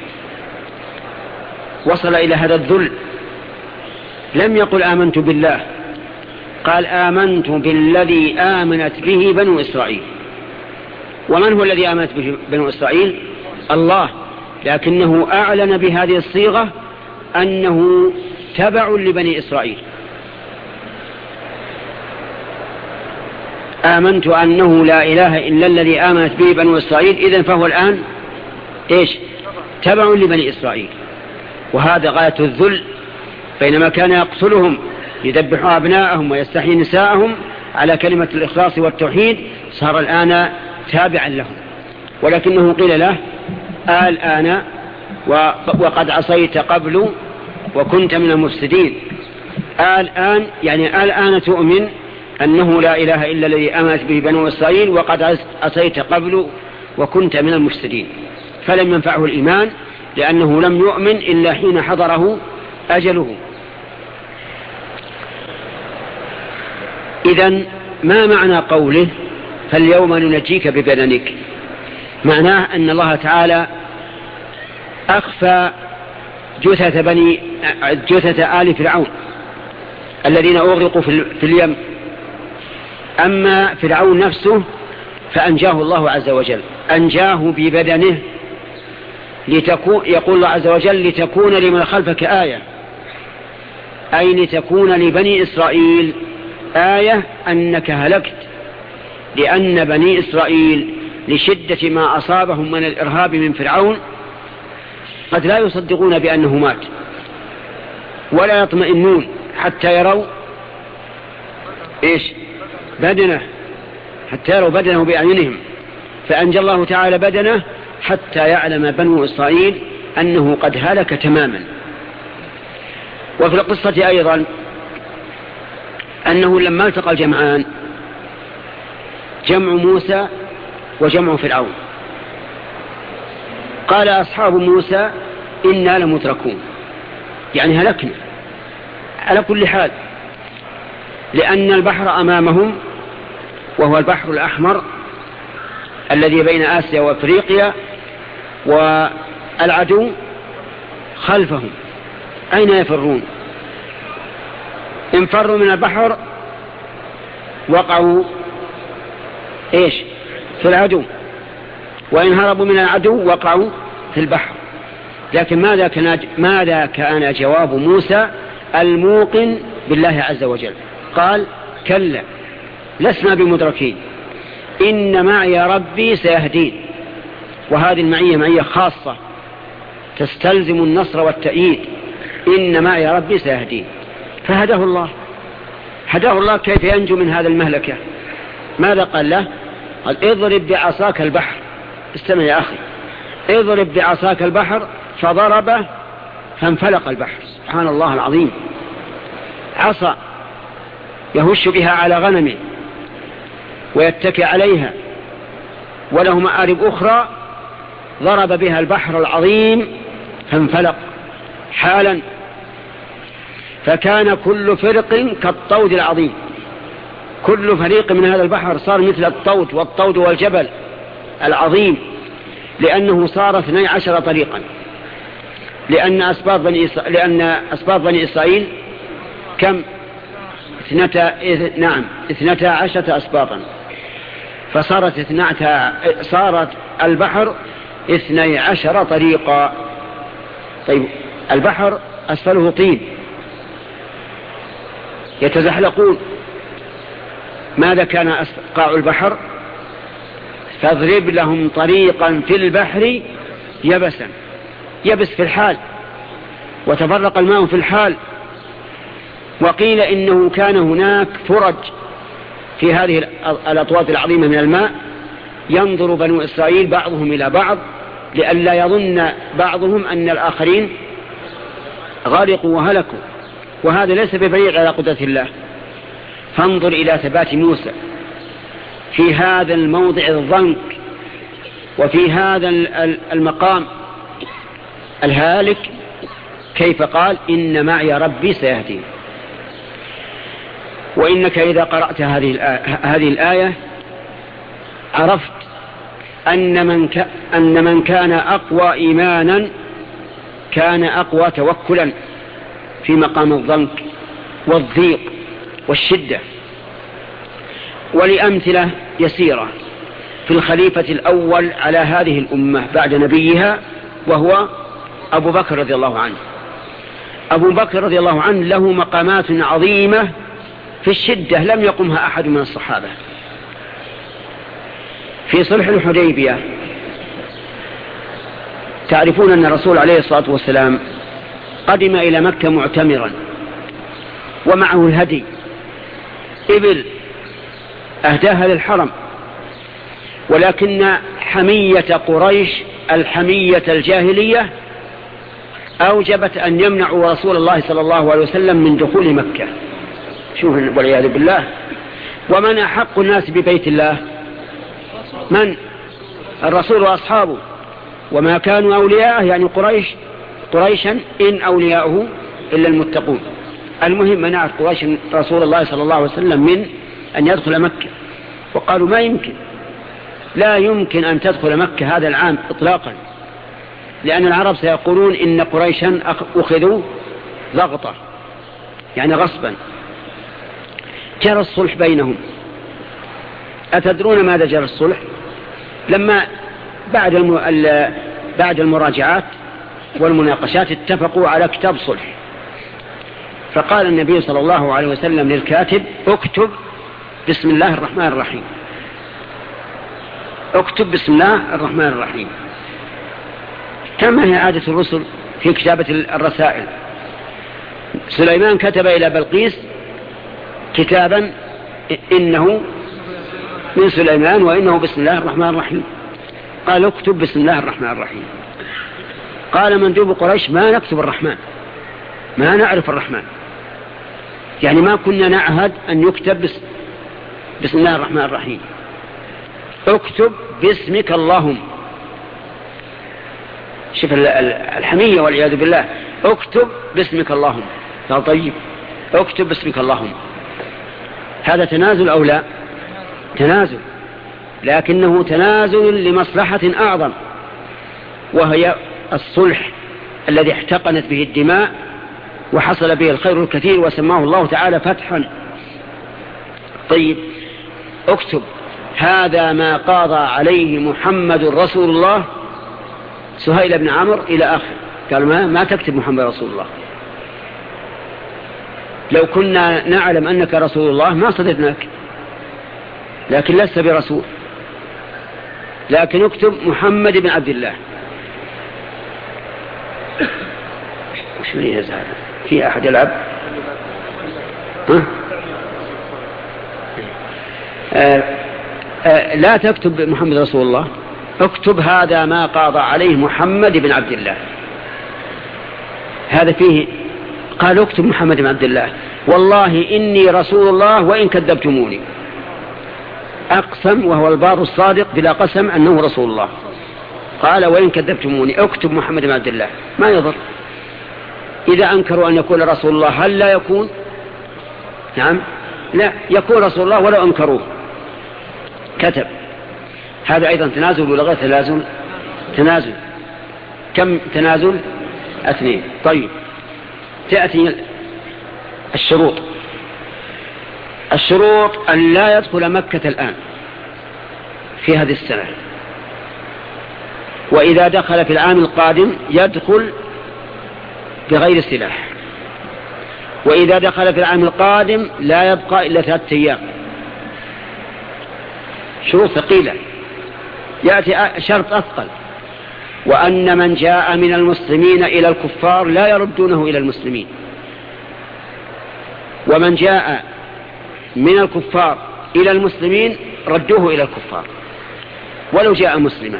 Speaker 1: وصل إلى هذا الذل، لم يقل آمنت بالله، قال آمنت بالذي آمنت به بنو إسرائيل. ومن هو الذي آمنت به بنو إسرائيل؟ الله، لكنه أعلن بهذه الصيغة أنه تبع لبني إسرائيل. آمنت أنه لا إله إلا الذي آمنت به بنو إسرائيل، إذن فهو الآن تبع لبني إسرائيل. وهذا غاية الذل، بينما كان يقتلهم يذبح أبناءهم ويستحيي نساءهم على كلمة الإخلاص والتوحيد، صار الآن تابعا لهم. ولكنه قيل له الآن وقد عصيت قبل وكنت من المفسدين. الآن يعني الآن تؤمن أنه لا إله إلا الذي آمنت به بنو إسرائيل وقد عصيت قبل وكنت من المفسدين. فلم ينفعه الإيمان، لأنه لم يؤمن إلا حين حضره أجله. إذن ما معنى قوله فاليوم ننجيك ببدنك؟ معناه أن الله تعالى أخفى جثة آل فرعون الذين أغرقوا في اليم. أما فرعون نفسه فأنجاه الله عز وجل، أنجاه ببدنه، يقول الله عز وجل لتكون لمن خلفك آية، أي لتكون لبني إسرائيل آية أنك هلكت لأن بني إسرائيل لشدة ما أصابهم من الإرهاب من فرعون قد لا يصدقون بأنه مات ولا يطمئنون حتى يروا بدنه، حتى يروا بدنه بأعينهم، فأنجى الله تعالى بدنه حتى يعلم بنو إسرائيل أنه قد هلك تماما. وفي القصة أيضا أنه لما التقى الجمعان، جمع موسى وجمع فرعون، قال أصحاب موسى إنا لمدركون، يعني هلكنا على كل حال، لأن البحر أمامهم وهو البحر الأحمر الذي بين آسيا وأفريقيا، والعدو خلفهم، أين يفرون؟ إن فروا من البحر وقعوا في العدو، وإن هربوا من العدو وقعوا في البحر. لكن ماذا كان جواب موسى الموقن بالله عز وجل؟ قال كلا لسنا بمدركين إن معي ربي سيهدين. وهذه المعية معية خاصة تستلزم النصر والتأييد، إن معي ربي سيهدين. فهداه الله، هداه الله كيف ينجو من هذا المهلكة. ماذا قال له؟ قال اضرب بعصاك البحر. استمع يا أخي، اضرب بعصاك البحر فضربه فانفلق البحر. سبحان الله العظيم، عصا يهش بها على غنمه ويتكئ عليها، وله مآرب أخرى، ضرب بها البحر العظيم فانفلق حالا، فكان كل فرق كالطود العظيم. كل فريق من هذا البحر صار مثل الطود، والطود والجبل العظيم، لأنه صار 12 طريقا، لأن أسباط بني إسرائيل كم؟ 12 أسباطا، صارت البحر 12 طريقا. طيب البحر أسفله طين يتزحلقون، ماذا كان قاع البحر؟ فاضرب لهم طريقا في البحر يبسا، يبس في الحال، وتفرق الماء في الحال. وقيل إنه كان هناك فرج في هذه الأطوات العظيمة من الماء، ينظر بنو إسرائيل بعضهم إلى بعض لئلا يظن بعضهم أن الآخرين غرقوا وهلكوا، وهذا ليس ببعيد على قدرة الله. فانظر إلى ثبات موسى في هذا الموضع الضنك وفي هذا المقام الهالك، كيف قال إن معي ربي سيهدين. وإنك إذا قرأت هذه الآية عرفت أن من كان أقوى إيمانا كان أقوى توكلا في مقام الضنك والضيق والشدة. ولأمثلة يسيرة في الخليفة الأول على هذه الأمة بعد نبيها، وهو أبو بكر رضي الله عنه. أبو بكر رضي الله عنه له مقامات عظيمة في الشدة لم يقمها أحد من الصحابة. في صلح الحديبية تعرفون أن الرسول عليه الصلاة والسلام قدم إلى مكة معتمرا، ومعه الهدي، إبل أهداها للحرم، ولكن حمية قريش الحمية الجاهلية أوجبت أن يمنعوا رسول الله صلى الله عليه وسلم من دخول مكة. شوف والعياذ بالله. ومن أحق الناس ببيت الله؟ من؟ الرسول وأصحابه، وما كانوا أولياءه يعني قريشا إن أولياءه إلا المتقون. المهم منعت قريش رسول الله صلى الله عليه وسلم من أن يدخل مكة، وقالوا ما يمكن، لا يمكن أن تدخل مكة هذا العام إطلاقا، لأن العرب سيقولون إن قريشا أخذوا ضغطة يعني غصبا. جرى الصلح بينهم. أتدرون ماذا جرى الصلح؟ لما بعد المراجعات والمناقشات اتفقوا على كتاب صلح، فقال النبي صلى الله عليه وسلم للكاتب اكتب بسم الله الرحمن الرحيم، اكتب بسم الله الرحمن الرحيم. كما هي عادة الرسل في كتابة الرسائل. سليمان كتب إلى بلقيس كتابا إنه من سليمان وإنه بسم الله الرحمن الرحيم. قال اكتب بسم الله الرحمن الرحيم. قال مندوب قريش ما نكتب الرحمن، ما نعرف الرحمن، يعني ما كنا نعهد أن يكتب بسم الله الرحمن الرحيم. اكتب باسمك اللهم. شوف الحمية والعياذ بالله. اكتب باسمك اللهم. قال طيب اكتب باسمك اللهم. هذا تنازل أو لا؟ تنازل، لكنه تنازل لمصلحة أعظم، وهي الصلح الذي احتقنت به الدماء وحصل به الخير الكثير وسماه الله تعالى فتحا. طيب اكتب هذا ما قاضى عليه محمد رسول الله سهيل بن عمرو إلى آخر. قال ما تكتب محمد رسول الله، لو كنا نعلم أنك رسول الله ما صددناك، لكن لست برسول، لكن اكتب محمد بن عبد الله. وش من هذا؟ في أحد يلعب؟ لا تكتب محمد رسول الله، اكتب هذا ما قاضى عليه محمد بن عبد الله. هذا فيه قال اكتب محمد بن عبد الله، والله إني رسول الله وإن كذبتموني. أقسم وهو البار الصادق بلا قسم أنه رسول الله. قال وإن كذبتموني اكتب محمد بن عبد الله، ما يضر. إذا أنكروا أن يكون رسول الله هل لا يكون؟ نعم لا يكون رسول الله ولو أنكروه. كتب. هذا أيضا تنازل ولا غير تنازل؟ تنازل. كم تنازل؟ 2. طيب تأتي الشروط. الشروط أن لا يدخل مكة الآن في هذه السنة، وإذا دخل في العام القادم يدخل بغير سلاح، وإذا دخل في العام القادم لا يبقى إلا 3 أيام. شروط ثقيلة. يأتي شرط أثقل، وأن من جاء من المسلمين إلى الكفار لا يردونه إلى المسلمين، ومن جاء من الكفار إلى المسلمين ردوه إلى الكفار ولو جاء مسلما.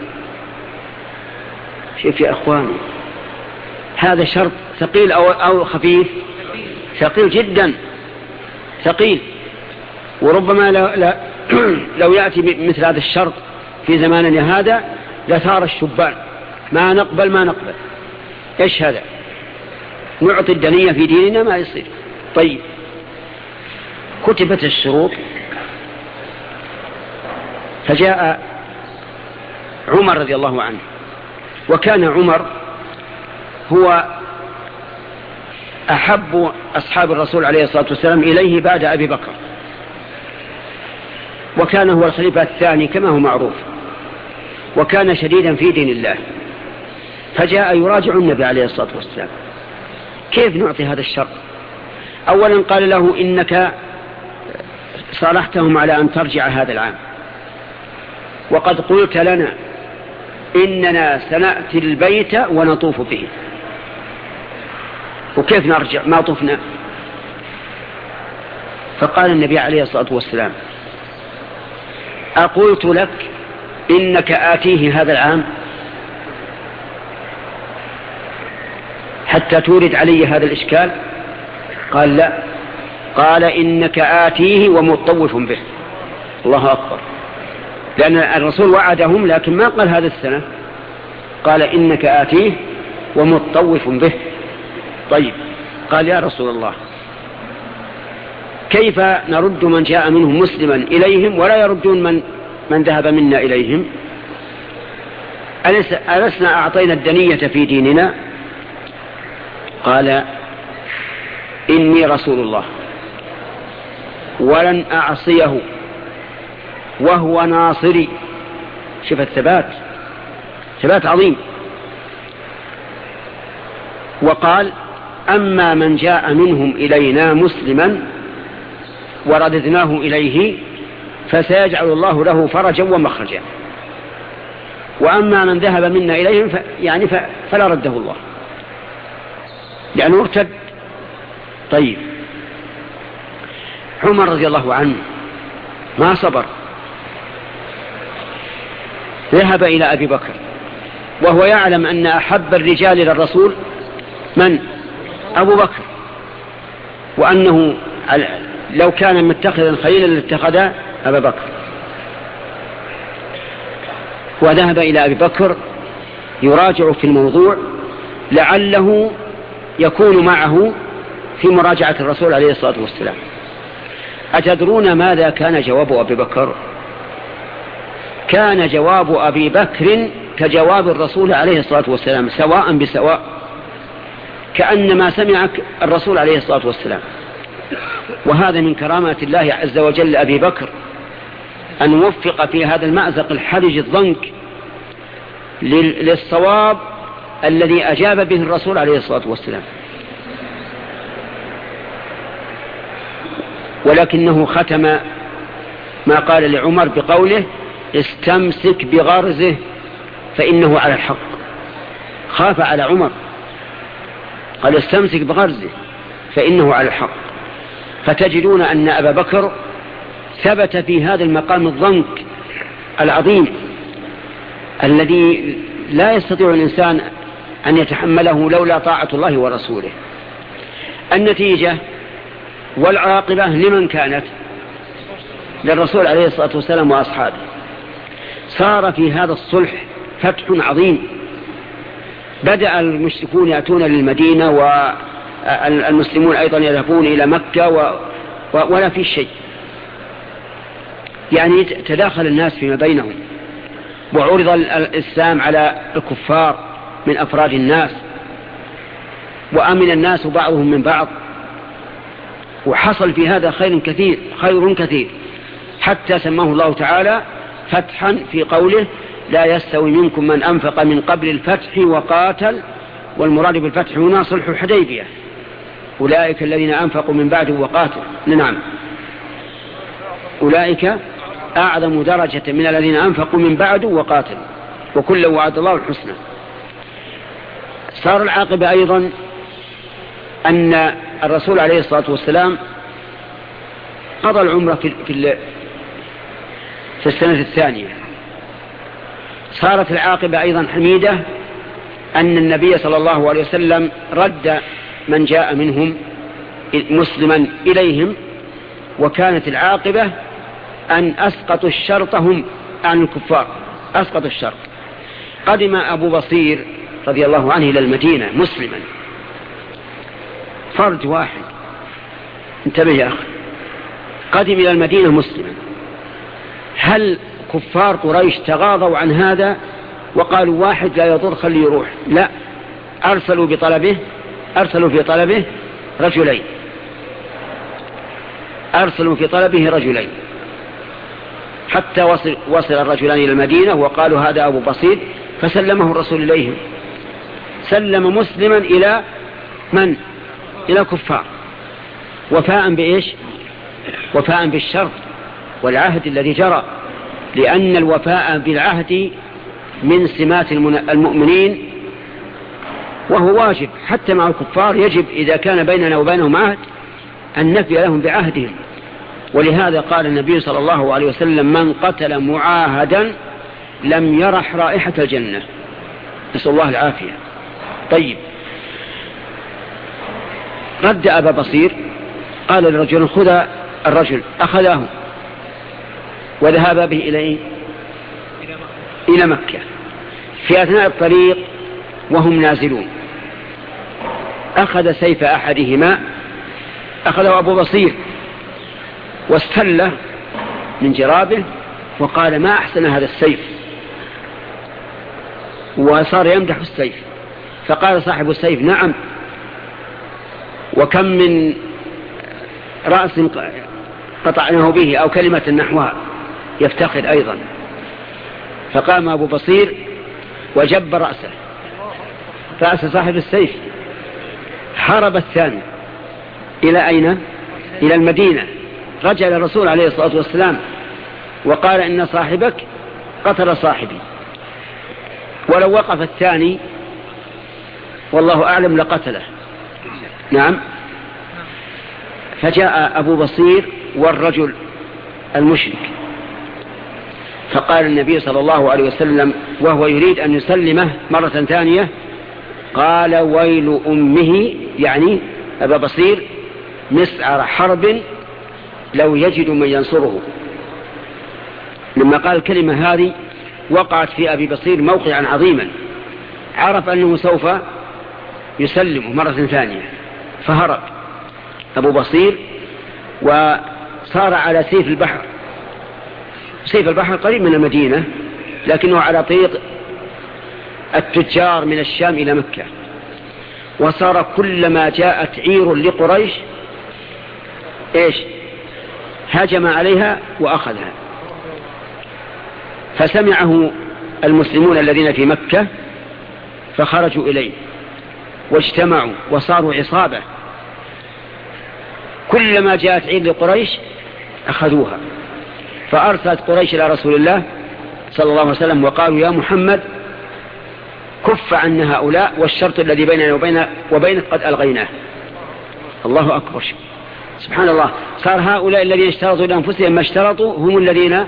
Speaker 1: شوف يا أخواني، هذا شرط ثقيل أو خفيف؟ ثقيل جدا، ثقيل. وربما لو يأتي مثل هذا الشرط في زماننا هذا لثار الشبان، ما نقبل. إيش هذا؟ نعطي الدنية في ديننا ما يصير. طيب كتبت الشروط، فجاء عمر رضي الله عنه، وكان عمر هو أحب أصحاب الرسول عليه الصلاة والسلام إليه بعد أبي بكر، وكان هو الخليفة الثاني كما هو معروف، وكان شديدا في دين الله. فجاء يراجع النبي عليه الصلاة والسلام كيف نعطي هذا الشرط. أولا قال له إنك صالحتهم على أن ترجع هذا العام، وقد قلت لنا إننا سنأتي البيت ونطوف به، وكيف نرجع ما طفنا؟ فقال النبي عليه الصلاة والسلام أقلت لك إنك آتيه هذا العام حتى تورد علي هذا الإشكال؟ قال لا، قال إنك آتيه ومطوف به. الله أكبر، لأن الرسول وعدهم لكن ما قال هذا السنة، قال إنك آتيه ومطوف به. طيب قال يا رسول الله كيف نرد من جاء منهم مسلما إليهم ولا يردون من ذهب منا إليهم؟ ألسنا أعطينا الدنية في ديننا؟ قال إني رسول الله ولن أعصيه وهو ناصري. شوف الثبات، ثبات عظيم. وقال أما من جاء منهم إلينا مسلما ورددناه إليه فسيجعل الله له فرجا ومخرجا. وأما من ذهب منا إليهم يعني فلا رده الله لأنه ارتد. طيب، عمر رضي الله عنه ما صبر، ذهب إلى أبي بكر وهو يعلم أن أحب الرجال إلى الرسول من؟ أبو بكر، وأنه لو كان متخذا خليلا لاتخذ أبا بكر. وذهب إلى أبي بكر يراجع في الموضوع لعله يكون معه في مراجعة الرسول عليه الصلاة والسلام. أتدرون ماذا كان جواب أبي بكر؟ كان جواب أبي بكر كجواب الرسول عليه الصلاة والسلام، سواء بسواء، كأنما سمع الرسول عليه الصلاة والسلام. وهذا من كرامات الله عز وجل لأبي بكر أن وفق في هذا المأزق الحرج الضنك للصواب الذي أجاب به الرسول عليه الصلاة والسلام. ولكنه ختم ما قال لعمر بقوله: استمسك بغرزه فإنه على الحق. خاف على عمر، قال: استمسك بغرزه فإنه على الحق. فتجدون أن أبا بكر ثبت في هذا المقام الضنك العظيم الذي لا يستطيع الإنسان أن يتحمله لولا طاعة الله ورسوله. النتيجة والعاقبة لمن كانت؟ للرسول عليه الصلاة والسلام وأصحابه. صار في هذا الصلح فتح عظيم. بدأ المشركون يأتون للمدينة والمسلمون أيضا يذهبون إلى مكة ولا في شيء، يعني تداخل الناس فيما بينهم، وعرض الإسلام على الكفار من أفراد الناس، وأمن الناس بعضهم من بعض، وحصل في هذا خير كثير حتى سماه الله تعالى فتحا في قوله: لا يستوي منكم من أنفق من قبل الفتح وقاتل. والمراد بالفتح هنا صلح الحديبية، أولئك الذين أنفقوا من بعد وقاتل. نعم، أولئك أعظم درجة من الذين أنفقوا من بعد وقاتل، وكلا وعد الله الحسنى. صار العاقبة أيضا أن الرسول عليه الصلاة والسلام قضى العمرة في السنة الثانية. صارت العاقبة أيضا حميدة أن النبي صلى الله عليه وسلم رد من جاء منهم مسلما إليهم، وكانت العاقبة أن أسقطوا الشرط هم عن الكفار، أسقطوا الشرط. قدم أبو بصير رضي الله عنه إلى المدينة مسلما، فرد واحد، انتبه يا أخي، قدم إلى المدينة مسلما. هل كفار قريش تغاضوا عن هذا وقالوا واحد لا يضر خليه يروح؟ لا، أرسلوا في طلبه رجلين، أرسلوا في طلبه رجلين حتى وصل الرجلان إلى المدينة وقالوا هذا أبو بصير، فسلمه الرسول إليهم. سلم مسلما إلى من؟ إلى كفار، وفاء بإيش؟ وفاء بالشرط والعهد الذي جرى، لأن الوفاء بالعهد من سمات المؤمنين، وهو واجب حتى مع الكفار. يجب إذا كان بيننا وبينهم عهد أن نفي لهم بعهدهم. ولهذا قال النبي صلى الله عليه وسلم: من قتل معاهدا لم يرح رائحة الجنة. نسأل الله العافية. طيب، رد أبا بصير، قال للرجل: خذ الرجل، أخذه وذهب به إلى مكة. في أثناء الطريق وهم نازلون أخذ سيف أحدهما، أخذه أبو بصير واستله من جرابه وقال: ما أحسن هذا السيف، وصار يمدح السيف. فقال صاحب السيف: نعم، وكم من رأس قطعناه به، أو كلمة نحوها، يفتخر أيضا. فقام أبو بصير وجب رأس صاحب السيف. حارب الثاني إلى أين؟ إلى المدينة. رجع الرسول عليه الصلاة والسلام وقال: إن صاحبك قتل صاحبي. ولو وقف الثاني والله أعلم لقتله. نعم. فجاء أبو بصير والرجل المشرك، فقال النبي صلى الله عليه وسلم وهو يريد أن يسلمه مرة ثانية، قال ويل أمه، يعني أبا بصير، مسعر حرب لو يجد من ينصره. لما قال الكلمة هذه وقعت في أبي بصير موقعا عظيما، عرف أنه سوف يسلمه مرة ثانية، فهرب أبو بصير وصار على سيف البحر. سيف البحر قريب من المدينة، لكنه على طريق التجار من الشام إلى مكة، وصار كلما جاءت عير لقريش هجم عليها وأخذها. فسمعه المسلمون الذين في مكة فخرجوا إليه واجتمعوا وصاروا عصابة، كلما جاءت عير لقريش أخذوها. فأرسلت قريش إلى رسول الله صلى الله عليه وسلم وقالوا يا محمد كف عنا هؤلاء، والشرط الذي بيننا وبينك قد ألغيناه. الله أكبر، سبحان الله. صار هؤلاء الذين اشترطوا لأنفسهم ما اشترطوا هم الذين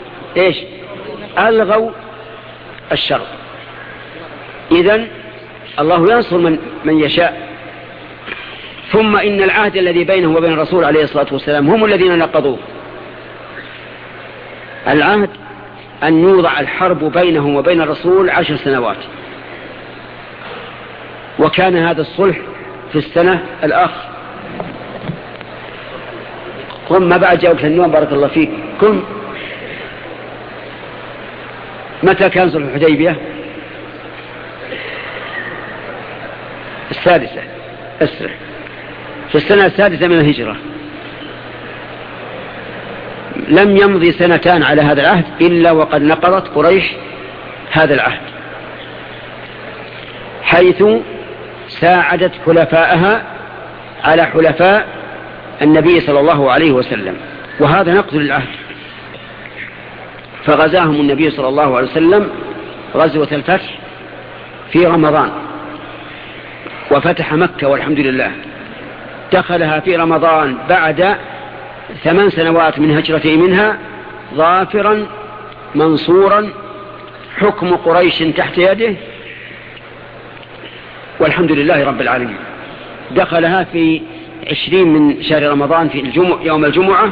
Speaker 1: ألغوا الشرط. إذن الله ينصر من يشاء. ثم إن العهد الذي بينه وبين الرسول عليه الصلاة والسلام هم الذين نقضوه. العهد أن يوضع الحرب بينهم وبين الرسول 10 سنوات، وكان هذا الصلح في السنة الآخر. قم ما بعد جاوبت النوم، بارك الله فيك. قم. متى كان صلح الحديبية؟ السادسة. أسرع. في السنة السادسة من الهجرة. لم يمضي سنتان على هذا العهد إلا وقد نقضت قريش هذا العهد، حيث ساعدت حلفاءها على حلفاء النبي صلى الله عليه وسلم، وهذا نقض للعهد. فغزاهم النبي صلى الله عليه وسلم غزوة الفتح في رمضان، وفتح مكة والحمد لله. دخلها في رمضان بعد 8 سنوات من هجرته منها، ظافرا منصورا، حكم قريش تحت يده، والحمد لله رب العالمين. دخلها في 20 من شهر رمضان في يوم الجمعة،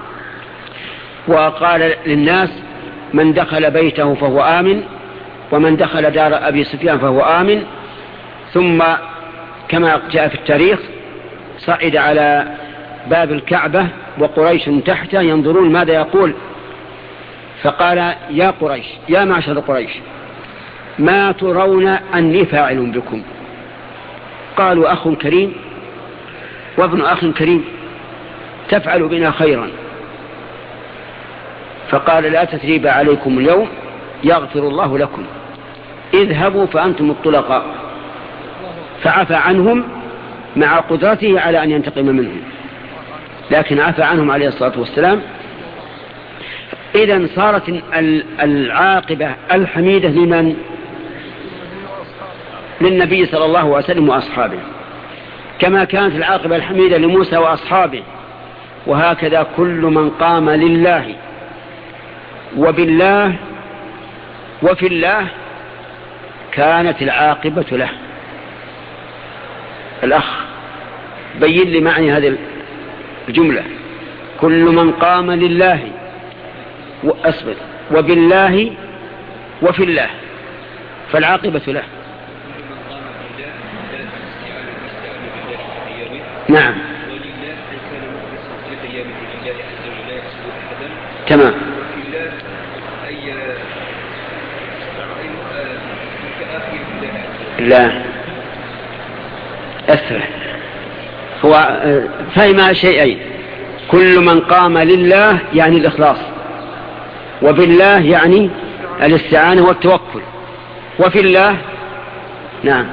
Speaker 1: وقال للناس من دخل بيته فهو آمن، ومن دخل دار أبي سفيان فهو آمن. ثم كما جاء في التاريخ صعد على باب الكعبة وقريش تحته ينظرون ماذا يقول، فقال يا قريش، يا معشر قريش، ما ترون أني فاعل بكم؟ قالوا أخ كريم وابن أخ كريم، تفعل بنا خيرا. فقال لا تثريب عليكم اليوم يغفر الله لكم، اذهبوا فأنتم الطلقاء. فعفى عنهم مع قدرته على أن ينتقم منهم، لكن عفى عنهم عليه الصلاة والسلام. إذن صارت العاقبة الحميدة لمن؟ للنبي صلى الله عليه وسلم وأصحابه، كما كانت العاقبة الحميدة لموسى وأصحابه. وهكذا كل من قام لله وبالله وفي الله كانت العاقبة له. الأخ بين لي معنى هذه الجملة، كل من قام لله وأثبت وبالله وفي الله فالعاقبة له. نعم تمام. لا أسرع، هو فهم شيئين، كل من قام لله يعني الإخلاص، وبالله يعني الاستعانة والتوكل، وفي الله نعم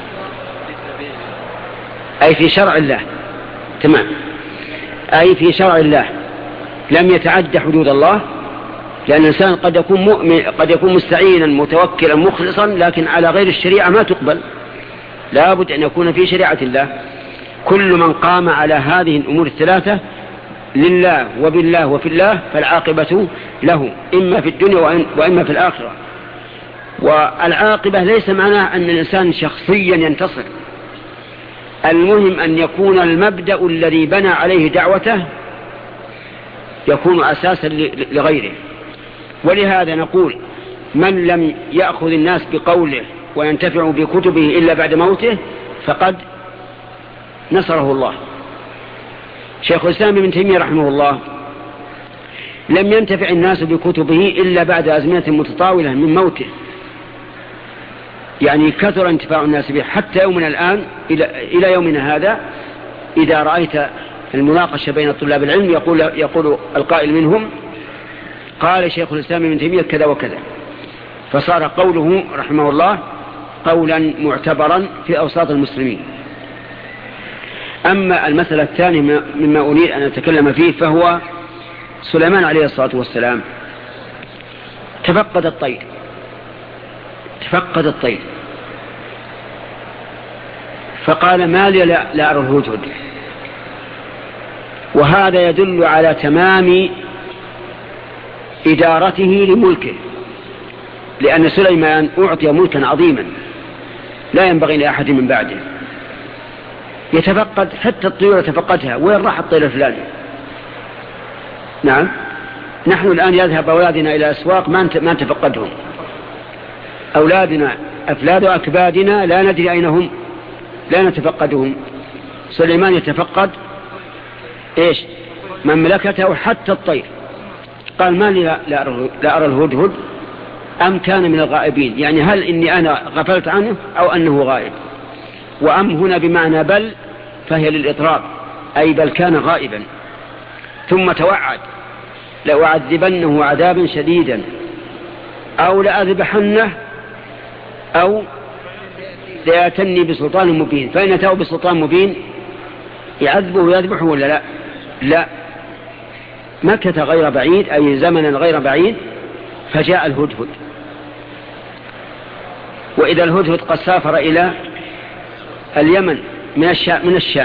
Speaker 1: أي في شرع الله. تمام، أي في شرع الله، لم يتعد حدود الله لأن الإنسان قد يكون مؤمن، قد يكون مستعينا متوكلا مخلصا، لكن على غير الشريعة ما تقبل، لا بد أن يكون في شريعة الله. كل من قام على هذه الأمور الثلاثة لله وبالله وفي الله فالعاقبة له، إما في الدنيا وإما في الآخرة. والعاقبة ليس معناه أن الإنسان شخصيا ينتصر، المهم أن يكون المبدأ الذي بنى عليه دعوته يكون أساسا لغيره. ولهذا نقول من لم يأخذ الناس بقوله وينتفع بكتبه إلا بعد موته فقد نصره الله. شيخ الإسلام ابن تيمية رحمه الله لم ينتفع الناس بكتبه إلا بعد أزمنة متطاولة من موته، يعني كثر انتفاع الناس به حتى يومنا الآن إلى يومنا هذا. إذا رأيت المناقشة بين طلاب العلم يقول القائل منهم قال شيخ الإسلام ابن تيمية كذا وكذا، فصار قوله رحمه الله قولا معتبرا في أوساط المسلمين. أما المسألة الثانية مما أريد أن أتكلم فيه فهو سليمان عليه الصلاة والسلام تفقد الطير فقال ما لي لا أرى الهدهد، وهذا يدل على تمام إدارته لملكه، لأن سليمان أعطي ملكا عظيما لا ينبغي لأحد من بعده، يتفقد حتى الطيور يتفقدها، وين راح الطير الفلاني؟ نعم، نحن الآن يذهب أولادنا إلى أسواق ما نتفقدهم، أولادنا أفلاد أكبادنا لا ندري أين هم، لا نتفقدهم. سليمان يتفقد إيش؟ مملكته حتى الطير. قال ما لي لا أرى الهدهد أم كان من الغائبين، يعني هل إني أنا غفلت عنه أو أنه غائب؟ وأم هنا بمعنى بل، فهي للإطراب، أي بل كان غائبا. ثم توعد لأعذبنه عذابا شديدا أو لأذبحنه أو ليأتني بسلطان مبين. فإن أتاه بسلطان مبين يعذبه ويذبحه ولا لا؟ لا، مكث غير بعيد أي زمنا غير بعيد فجاء الهدهد. وإذا الهدهد قد سافر إلى اليمن من الشام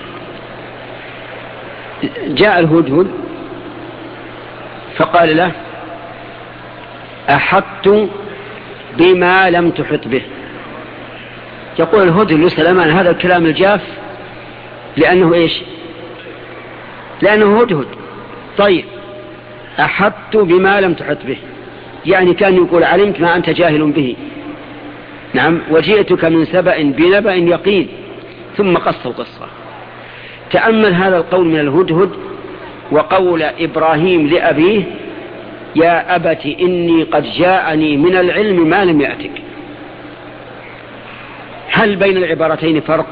Speaker 1: جاء الهدهد فقال له أحطت بما لم تحط به. يقول الهدهد لسليمان هذا الكلام الجاف لأنه إيش؟ لأنه هدهد. طيب أحطت بما لم تحط به، يعني كان يقول علمت ما أنت جاهل به. نعم، وجئتك من سبأ بنبأ يقين، ثم قص القصة. تأمل هذا القول من الهدهد وقول إبراهيم لأبيه يا أبت إني قد جاءني من العلم ما لم يأتك. هل بين العبارتين فرق؟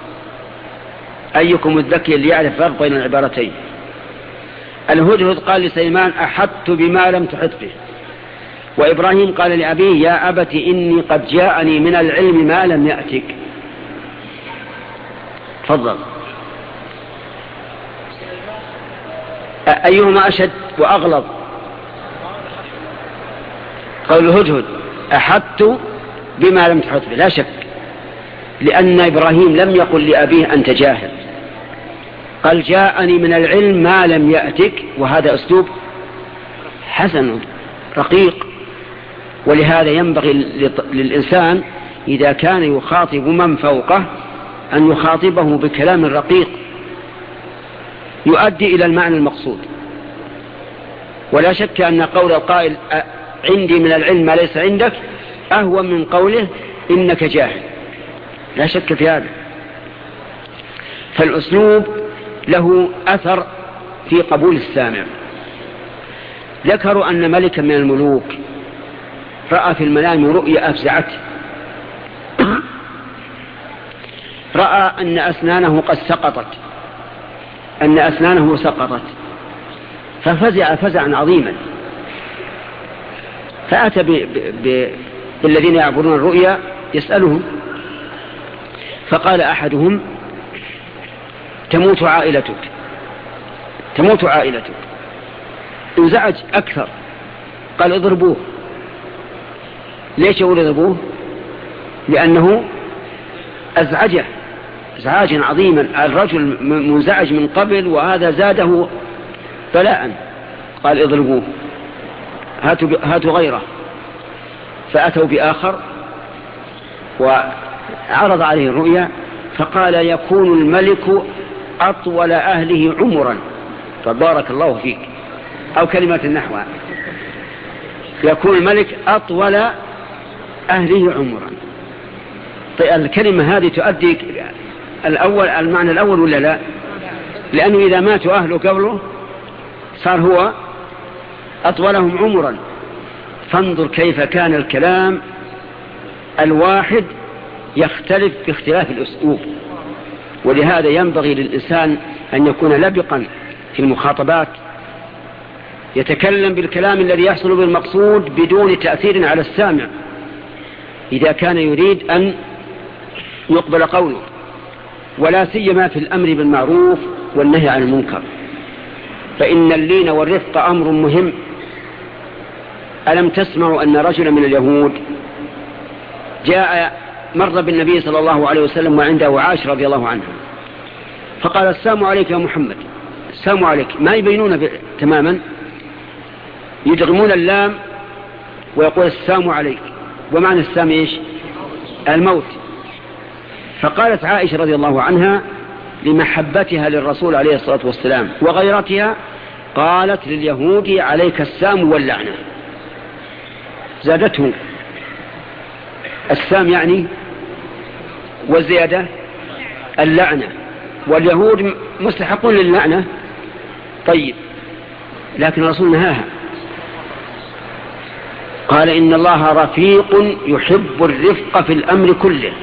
Speaker 1: أيكم الذكي اللي يعرف فرق بين العبارتين؟ الهدهد قال لسليمان أحطت بما لم تحط به، وإبراهيم قال لأبيه يا أبت إني قد جاءني من العلم ما لم يأتك. تفضل، أيهما أشد وأغلظ؟ قول الهدهد أحطت بما لم تحط به لا شك، لأن إبراهيم لم يقل لأبيه أنت جاهل، قال جاءني من العلم ما لم يأتك، وهذا أسلوب حسن رقيق. ولهذا ينبغي للإنسان إذا كان يخاطب من فوقه أن يخاطبه بكلام رقيق يؤدي إلى المعنى المقصود. ولا شك أن قول القائل عندي من العلم ما ليس عندك أهون من قوله إنك جاهل، لا شك في هذا. فالأسلوب له أثر في قبول السامع. ذكروا أن ملكا من الملوك رأى في المنام رؤيا أفزعته، رأى أن أسنانه قد سقطت، أن أسنانه سقطت، ففزع فزعا عظيما، فأتى بالذين يعبرون الرؤيا يسألهم، فقال أحدهم تموت عائلتك، تموت عائلتك. انزعج أكثر قال اضربوه. ليش يقول اضربوه؟ لأنه أزعجه إزعاجا عظيما، الرجل منزعج من قبل وهذا زاده بلاء. قال اضربوه، هاتوا غيره. فأتوا بآخر وعرض عليه الرؤيا فقال يكون الملك أطول أهله عمرا. فبارك الله فيك، أو كلمة النحو، يكون الملك أطول أهله عمرا. طيب الكلمة هذه تؤدي المعنى الأول ولا لا؟ لأنه إذا ماتوا أهله قبله صار هو أطولهم عمرا. فانظر كيف كان الكلام الواحد يختلف باختلاف الأسلوب. ولهذا ينبغي للإنسان أن يكون لبقا في المخاطبات، يتكلم بالكلام الذي يحصل بالمقصود بدون تأثير على السامع إذا كان يريد أن يقبل قوله، ولا سيما في الأمر بالمعروف والنهي عن المنكر، فإن اللين والرفق أمر مهم. ألم تسمعوا أن رجلا من اليهود جاء مر بالنبي صلى الله عليه وسلم وعنده عائشة رضي الله عنها، فقال السلام عليك يا محمد. السلام عليك ما يبينون تماما، يدغمون اللام ويقول السلام عليك، ومعنى السلام إيش؟ الموت. فقالت عائشة رضي الله عنها لمحبتها للرسول عليه الصلاة والسلام وغيرتها، قالت لليهود عليك السام واللعنة. زادته السام يعني، والزيادة اللعنة، واليهود مستحقون للعنة. طيب لكن الرسول نهاها، قال إن الله رفيق يحب الرفق في الأمر كله.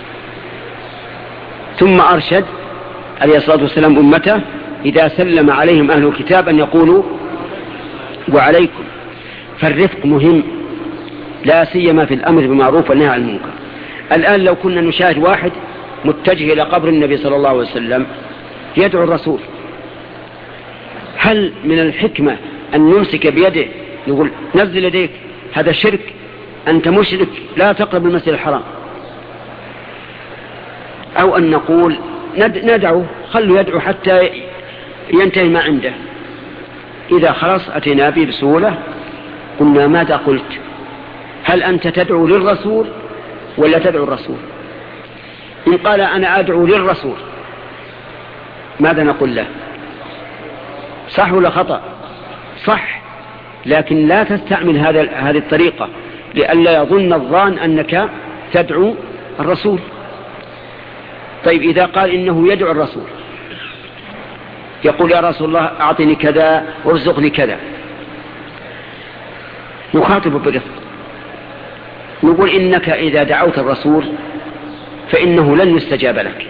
Speaker 1: ثم أرشد عليه الصلاة والسلام أمته إذا سلم عليهم أهل الكتاب أن يقولوا وعليكم. فالرفق مهم، لا سيما في الأمر بالمعروف والنهي عن المنكر. الآن لو كنا نشاهد واحد متجه إلى قبر النبي صلى الله عليه وسلم يدعو الرسول، هل من الحكمة أن نمسك بيده نقول نزل يديك هذا شرك، أنت مشرك، لا تقرب المسجد الحرام؟ أو أن نقول ندعو، خلوا يدعو حتى ينتهي ما عنده، إذا خلص أتينا به بسهولة قلنا ماذا قلت؟ هل أنت تدعو للرسول ولا تدعو الرسول؟ إن قال أنا أدعو للرسول ماذا نقول له؟ صح ولا خطأ؟ صح، لكن لا تستعمل هذه الطريقة لئلا يظن الظان أنك تدعو الرسول. طيب إذا قال إنه يدعو الرسول، يقول يا رسول الله أعطني كذا وارزقني كذا، نخاطب برفق، نقول إنك إذا دعوت الرسول فإنه لن يستجاب لك،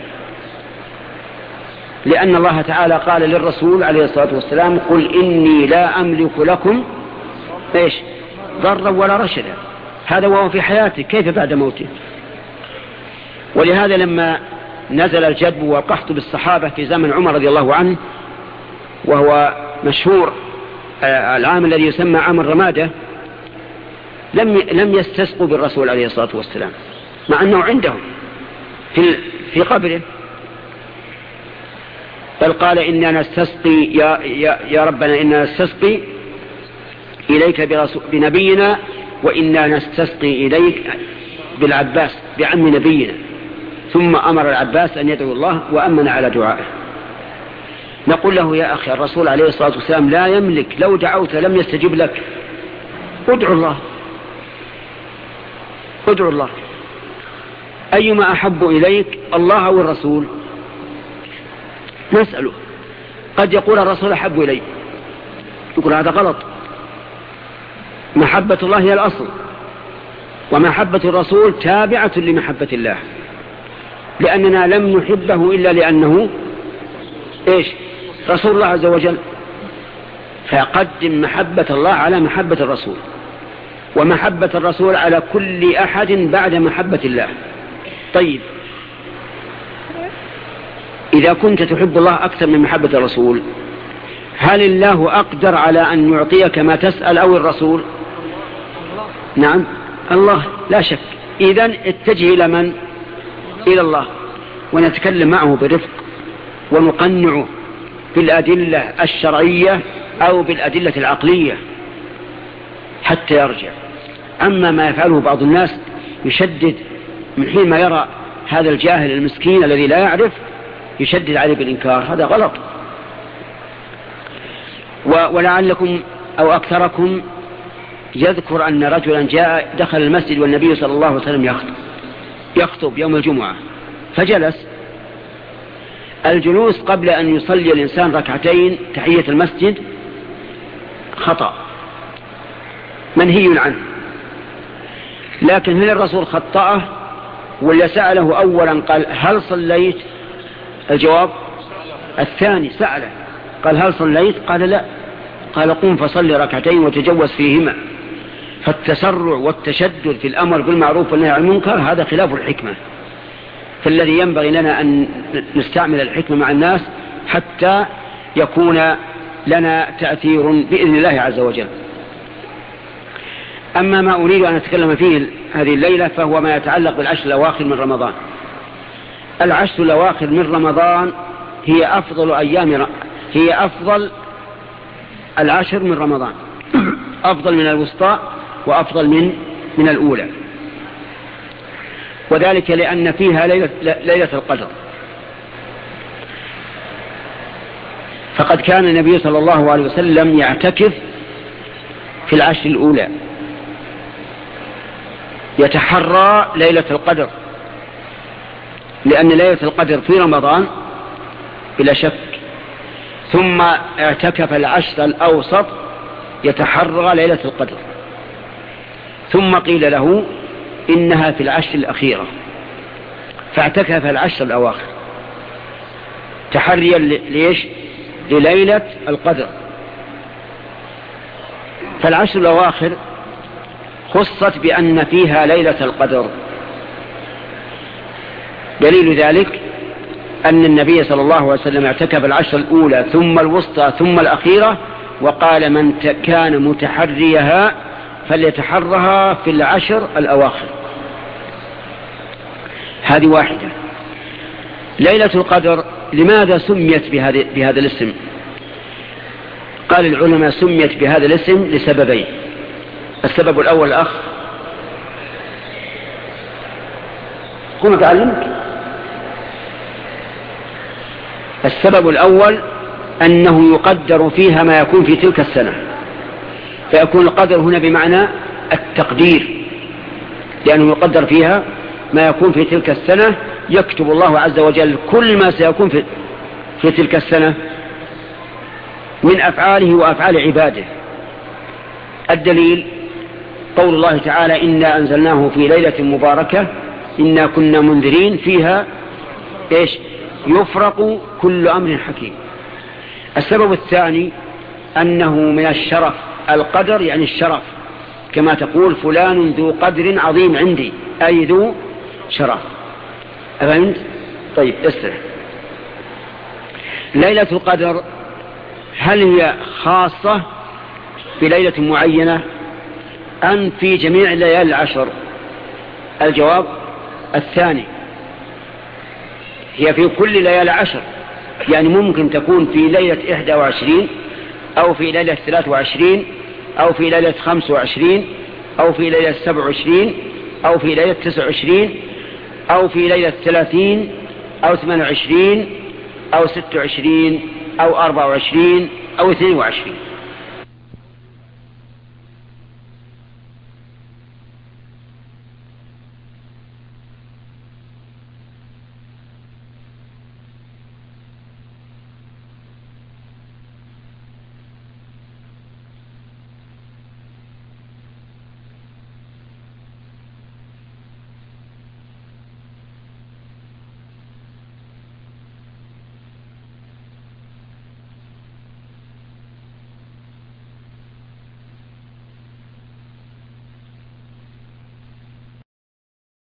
Speaker 1: لأن الله تعالى قال للرسول عليه الصلاة والسلام قل إني لا أملك لكم إيش ضرا ولا رشدا. هذا وهو في حياته، كيف بعد موته؟ ولهذا لما نزل الجدب والقحط بالصحابة في زمن عمر رضي الله عنه، وهو مشهور العام الذي يسمى عام الرمادة، لم يستسقوا بالرسول عليه الصلاة والسلام مع أنه عندهم في قبره، بل قال إننا نستسقي يا ربنا إننا نستسقي إليك بنبينا وإنا نستسقي إليك بالعباس بعم نبينا. ثم أمر العباس أن يدعو الله وأمن على دعائه. نقول له يا أخي الرسول عليه الصلاة والسلام لا يملك، لو دعوت لم يستجب لك، ادعو الله، ادعو الله. أيما أحب إليك الله أو الرسول؟ نسأله. قد يقول الرسول أحب إلي، يقول هذا غلط، محبة الله هي الأصل، ومحبة الرسول تابعة لمحبة الله، لأننا لم نحبه إلا لأنه إيش؟ رسول الله عز وجل. فقدم محبة الله على محبة الرسول، ومحبة الرسول على كل أحد بعد محبة الله. طيب إذا كنت تحب الله أكثر من محبة الرسول، هل الله أقدر على أن يعطيك ما تسأل أو الرسول؟ نعم الله لا شك. إذن اتجه إلى من؟ إلى الله، ونتكلم معه برفق ونقنعه بالأدلة الشرعية أو بالأدلة العقلية حتى يرجع. أما ما يفعله بعض الناس يشدد من حين ما يرى هذا الجاهل المسكين الذي لا يعرف يشدد عليه بالإنكار، هذا غلط. ولعلكم أو أكثركم يذكر أن رجلا جاء دخل المسجد والنبي صلى الله عليه وسلم يخطب يوم الجمعة فجلس. الجلوس قبل أن يصلي الإنسان ركعتين تحية المسجد خطأ منهي عنه، لكن هل الرسول خطأه ولا سأله أولا قال هل صليت؟ الجواب الثاني، سأله قال هل صليت؟ قال لا، قال قم فصلي ركعتين وتجوز فيهما. فالتسرع والتشدد في الأمر بالمعروف والنهي عن المنكر هذا خلاف الحكمة، فالذي ينبغي لنا أن نستعمل الحكمة مع الناس حتى يكون لنا تأثير بإذن الله عز وجل. أما ما أريد أن أتكلم فيه هذه الليلة فهو ما يتعلق بالعشر الأواخر من رمضان. العشر الأواخر من رمضان هي أفضل العشر من رمضان، أفضل من الوسطى وأفضل من الأولى، وذلك لأن فيها ليلة القدر. فقد كان النبي صلى الله عليه وسلم يعتكف في العشر الأولى، يتحرى ليلة القدر، لأن ليلة القدر في رمضان بلا شك. ثم اعتكف العشر الأوسط يتحرى ليلة القدر، ثم قيل له إنها في العشر الأخيرة فاعتكف العشر الأواخر تحريا ليش؟ لليلة القدر. فالعشر الأواخر خصت بأن فيها ليلة القدر. دليل ذلك أن النبي صلى الله عليه وسلم اعتكف العشر الأولى ثم الوسطى ثم الأخيرة، وقال من كان متحريها فليتحرها في العشر الأواخر. هذه واحدة. ليلة القدر لماذا سميت بهذا الاسم؟ قال العلماء سميت بهذا الاسم لسببين. السبب الأول الأخ قم تعلمك. السبب الأول أنه يقدر فيها ما يكون في تلك السنة، فيكون القدر هنا بمعنى التقدير، لأنه يقدر فيها ما يكون في تلك السنة، يكتب الله عز وجل كل ما سيكون في تلك السنة من أفعاله وأفعال عباده. الدليل قول الله تعالى إنا أنزلناه في ليلة مباركة إنا كنا منذرين فيها إيش؟ يفرق كل أمر حكيم. السبب الثاني أنه من الشرف، القدر يعني الشرف، كما تقول فلان ذو قدر عظيم عندي، أي ذو شرف. أفهمت؟ طيب استرح. ليلة القدر هل هي خاصة بليلة معينة أم في جميع الليالي العشر؟ الجواب الثاني، هي في كل ليالي عشر، يعني ممكن تكون في ليلة 21 أو في ليلة 23 أو في ليلة 25 أو في ليلة 27 أو في ليلة 29 أو في ليلة 30 أو 28 أو 26 أو 24 أو 22.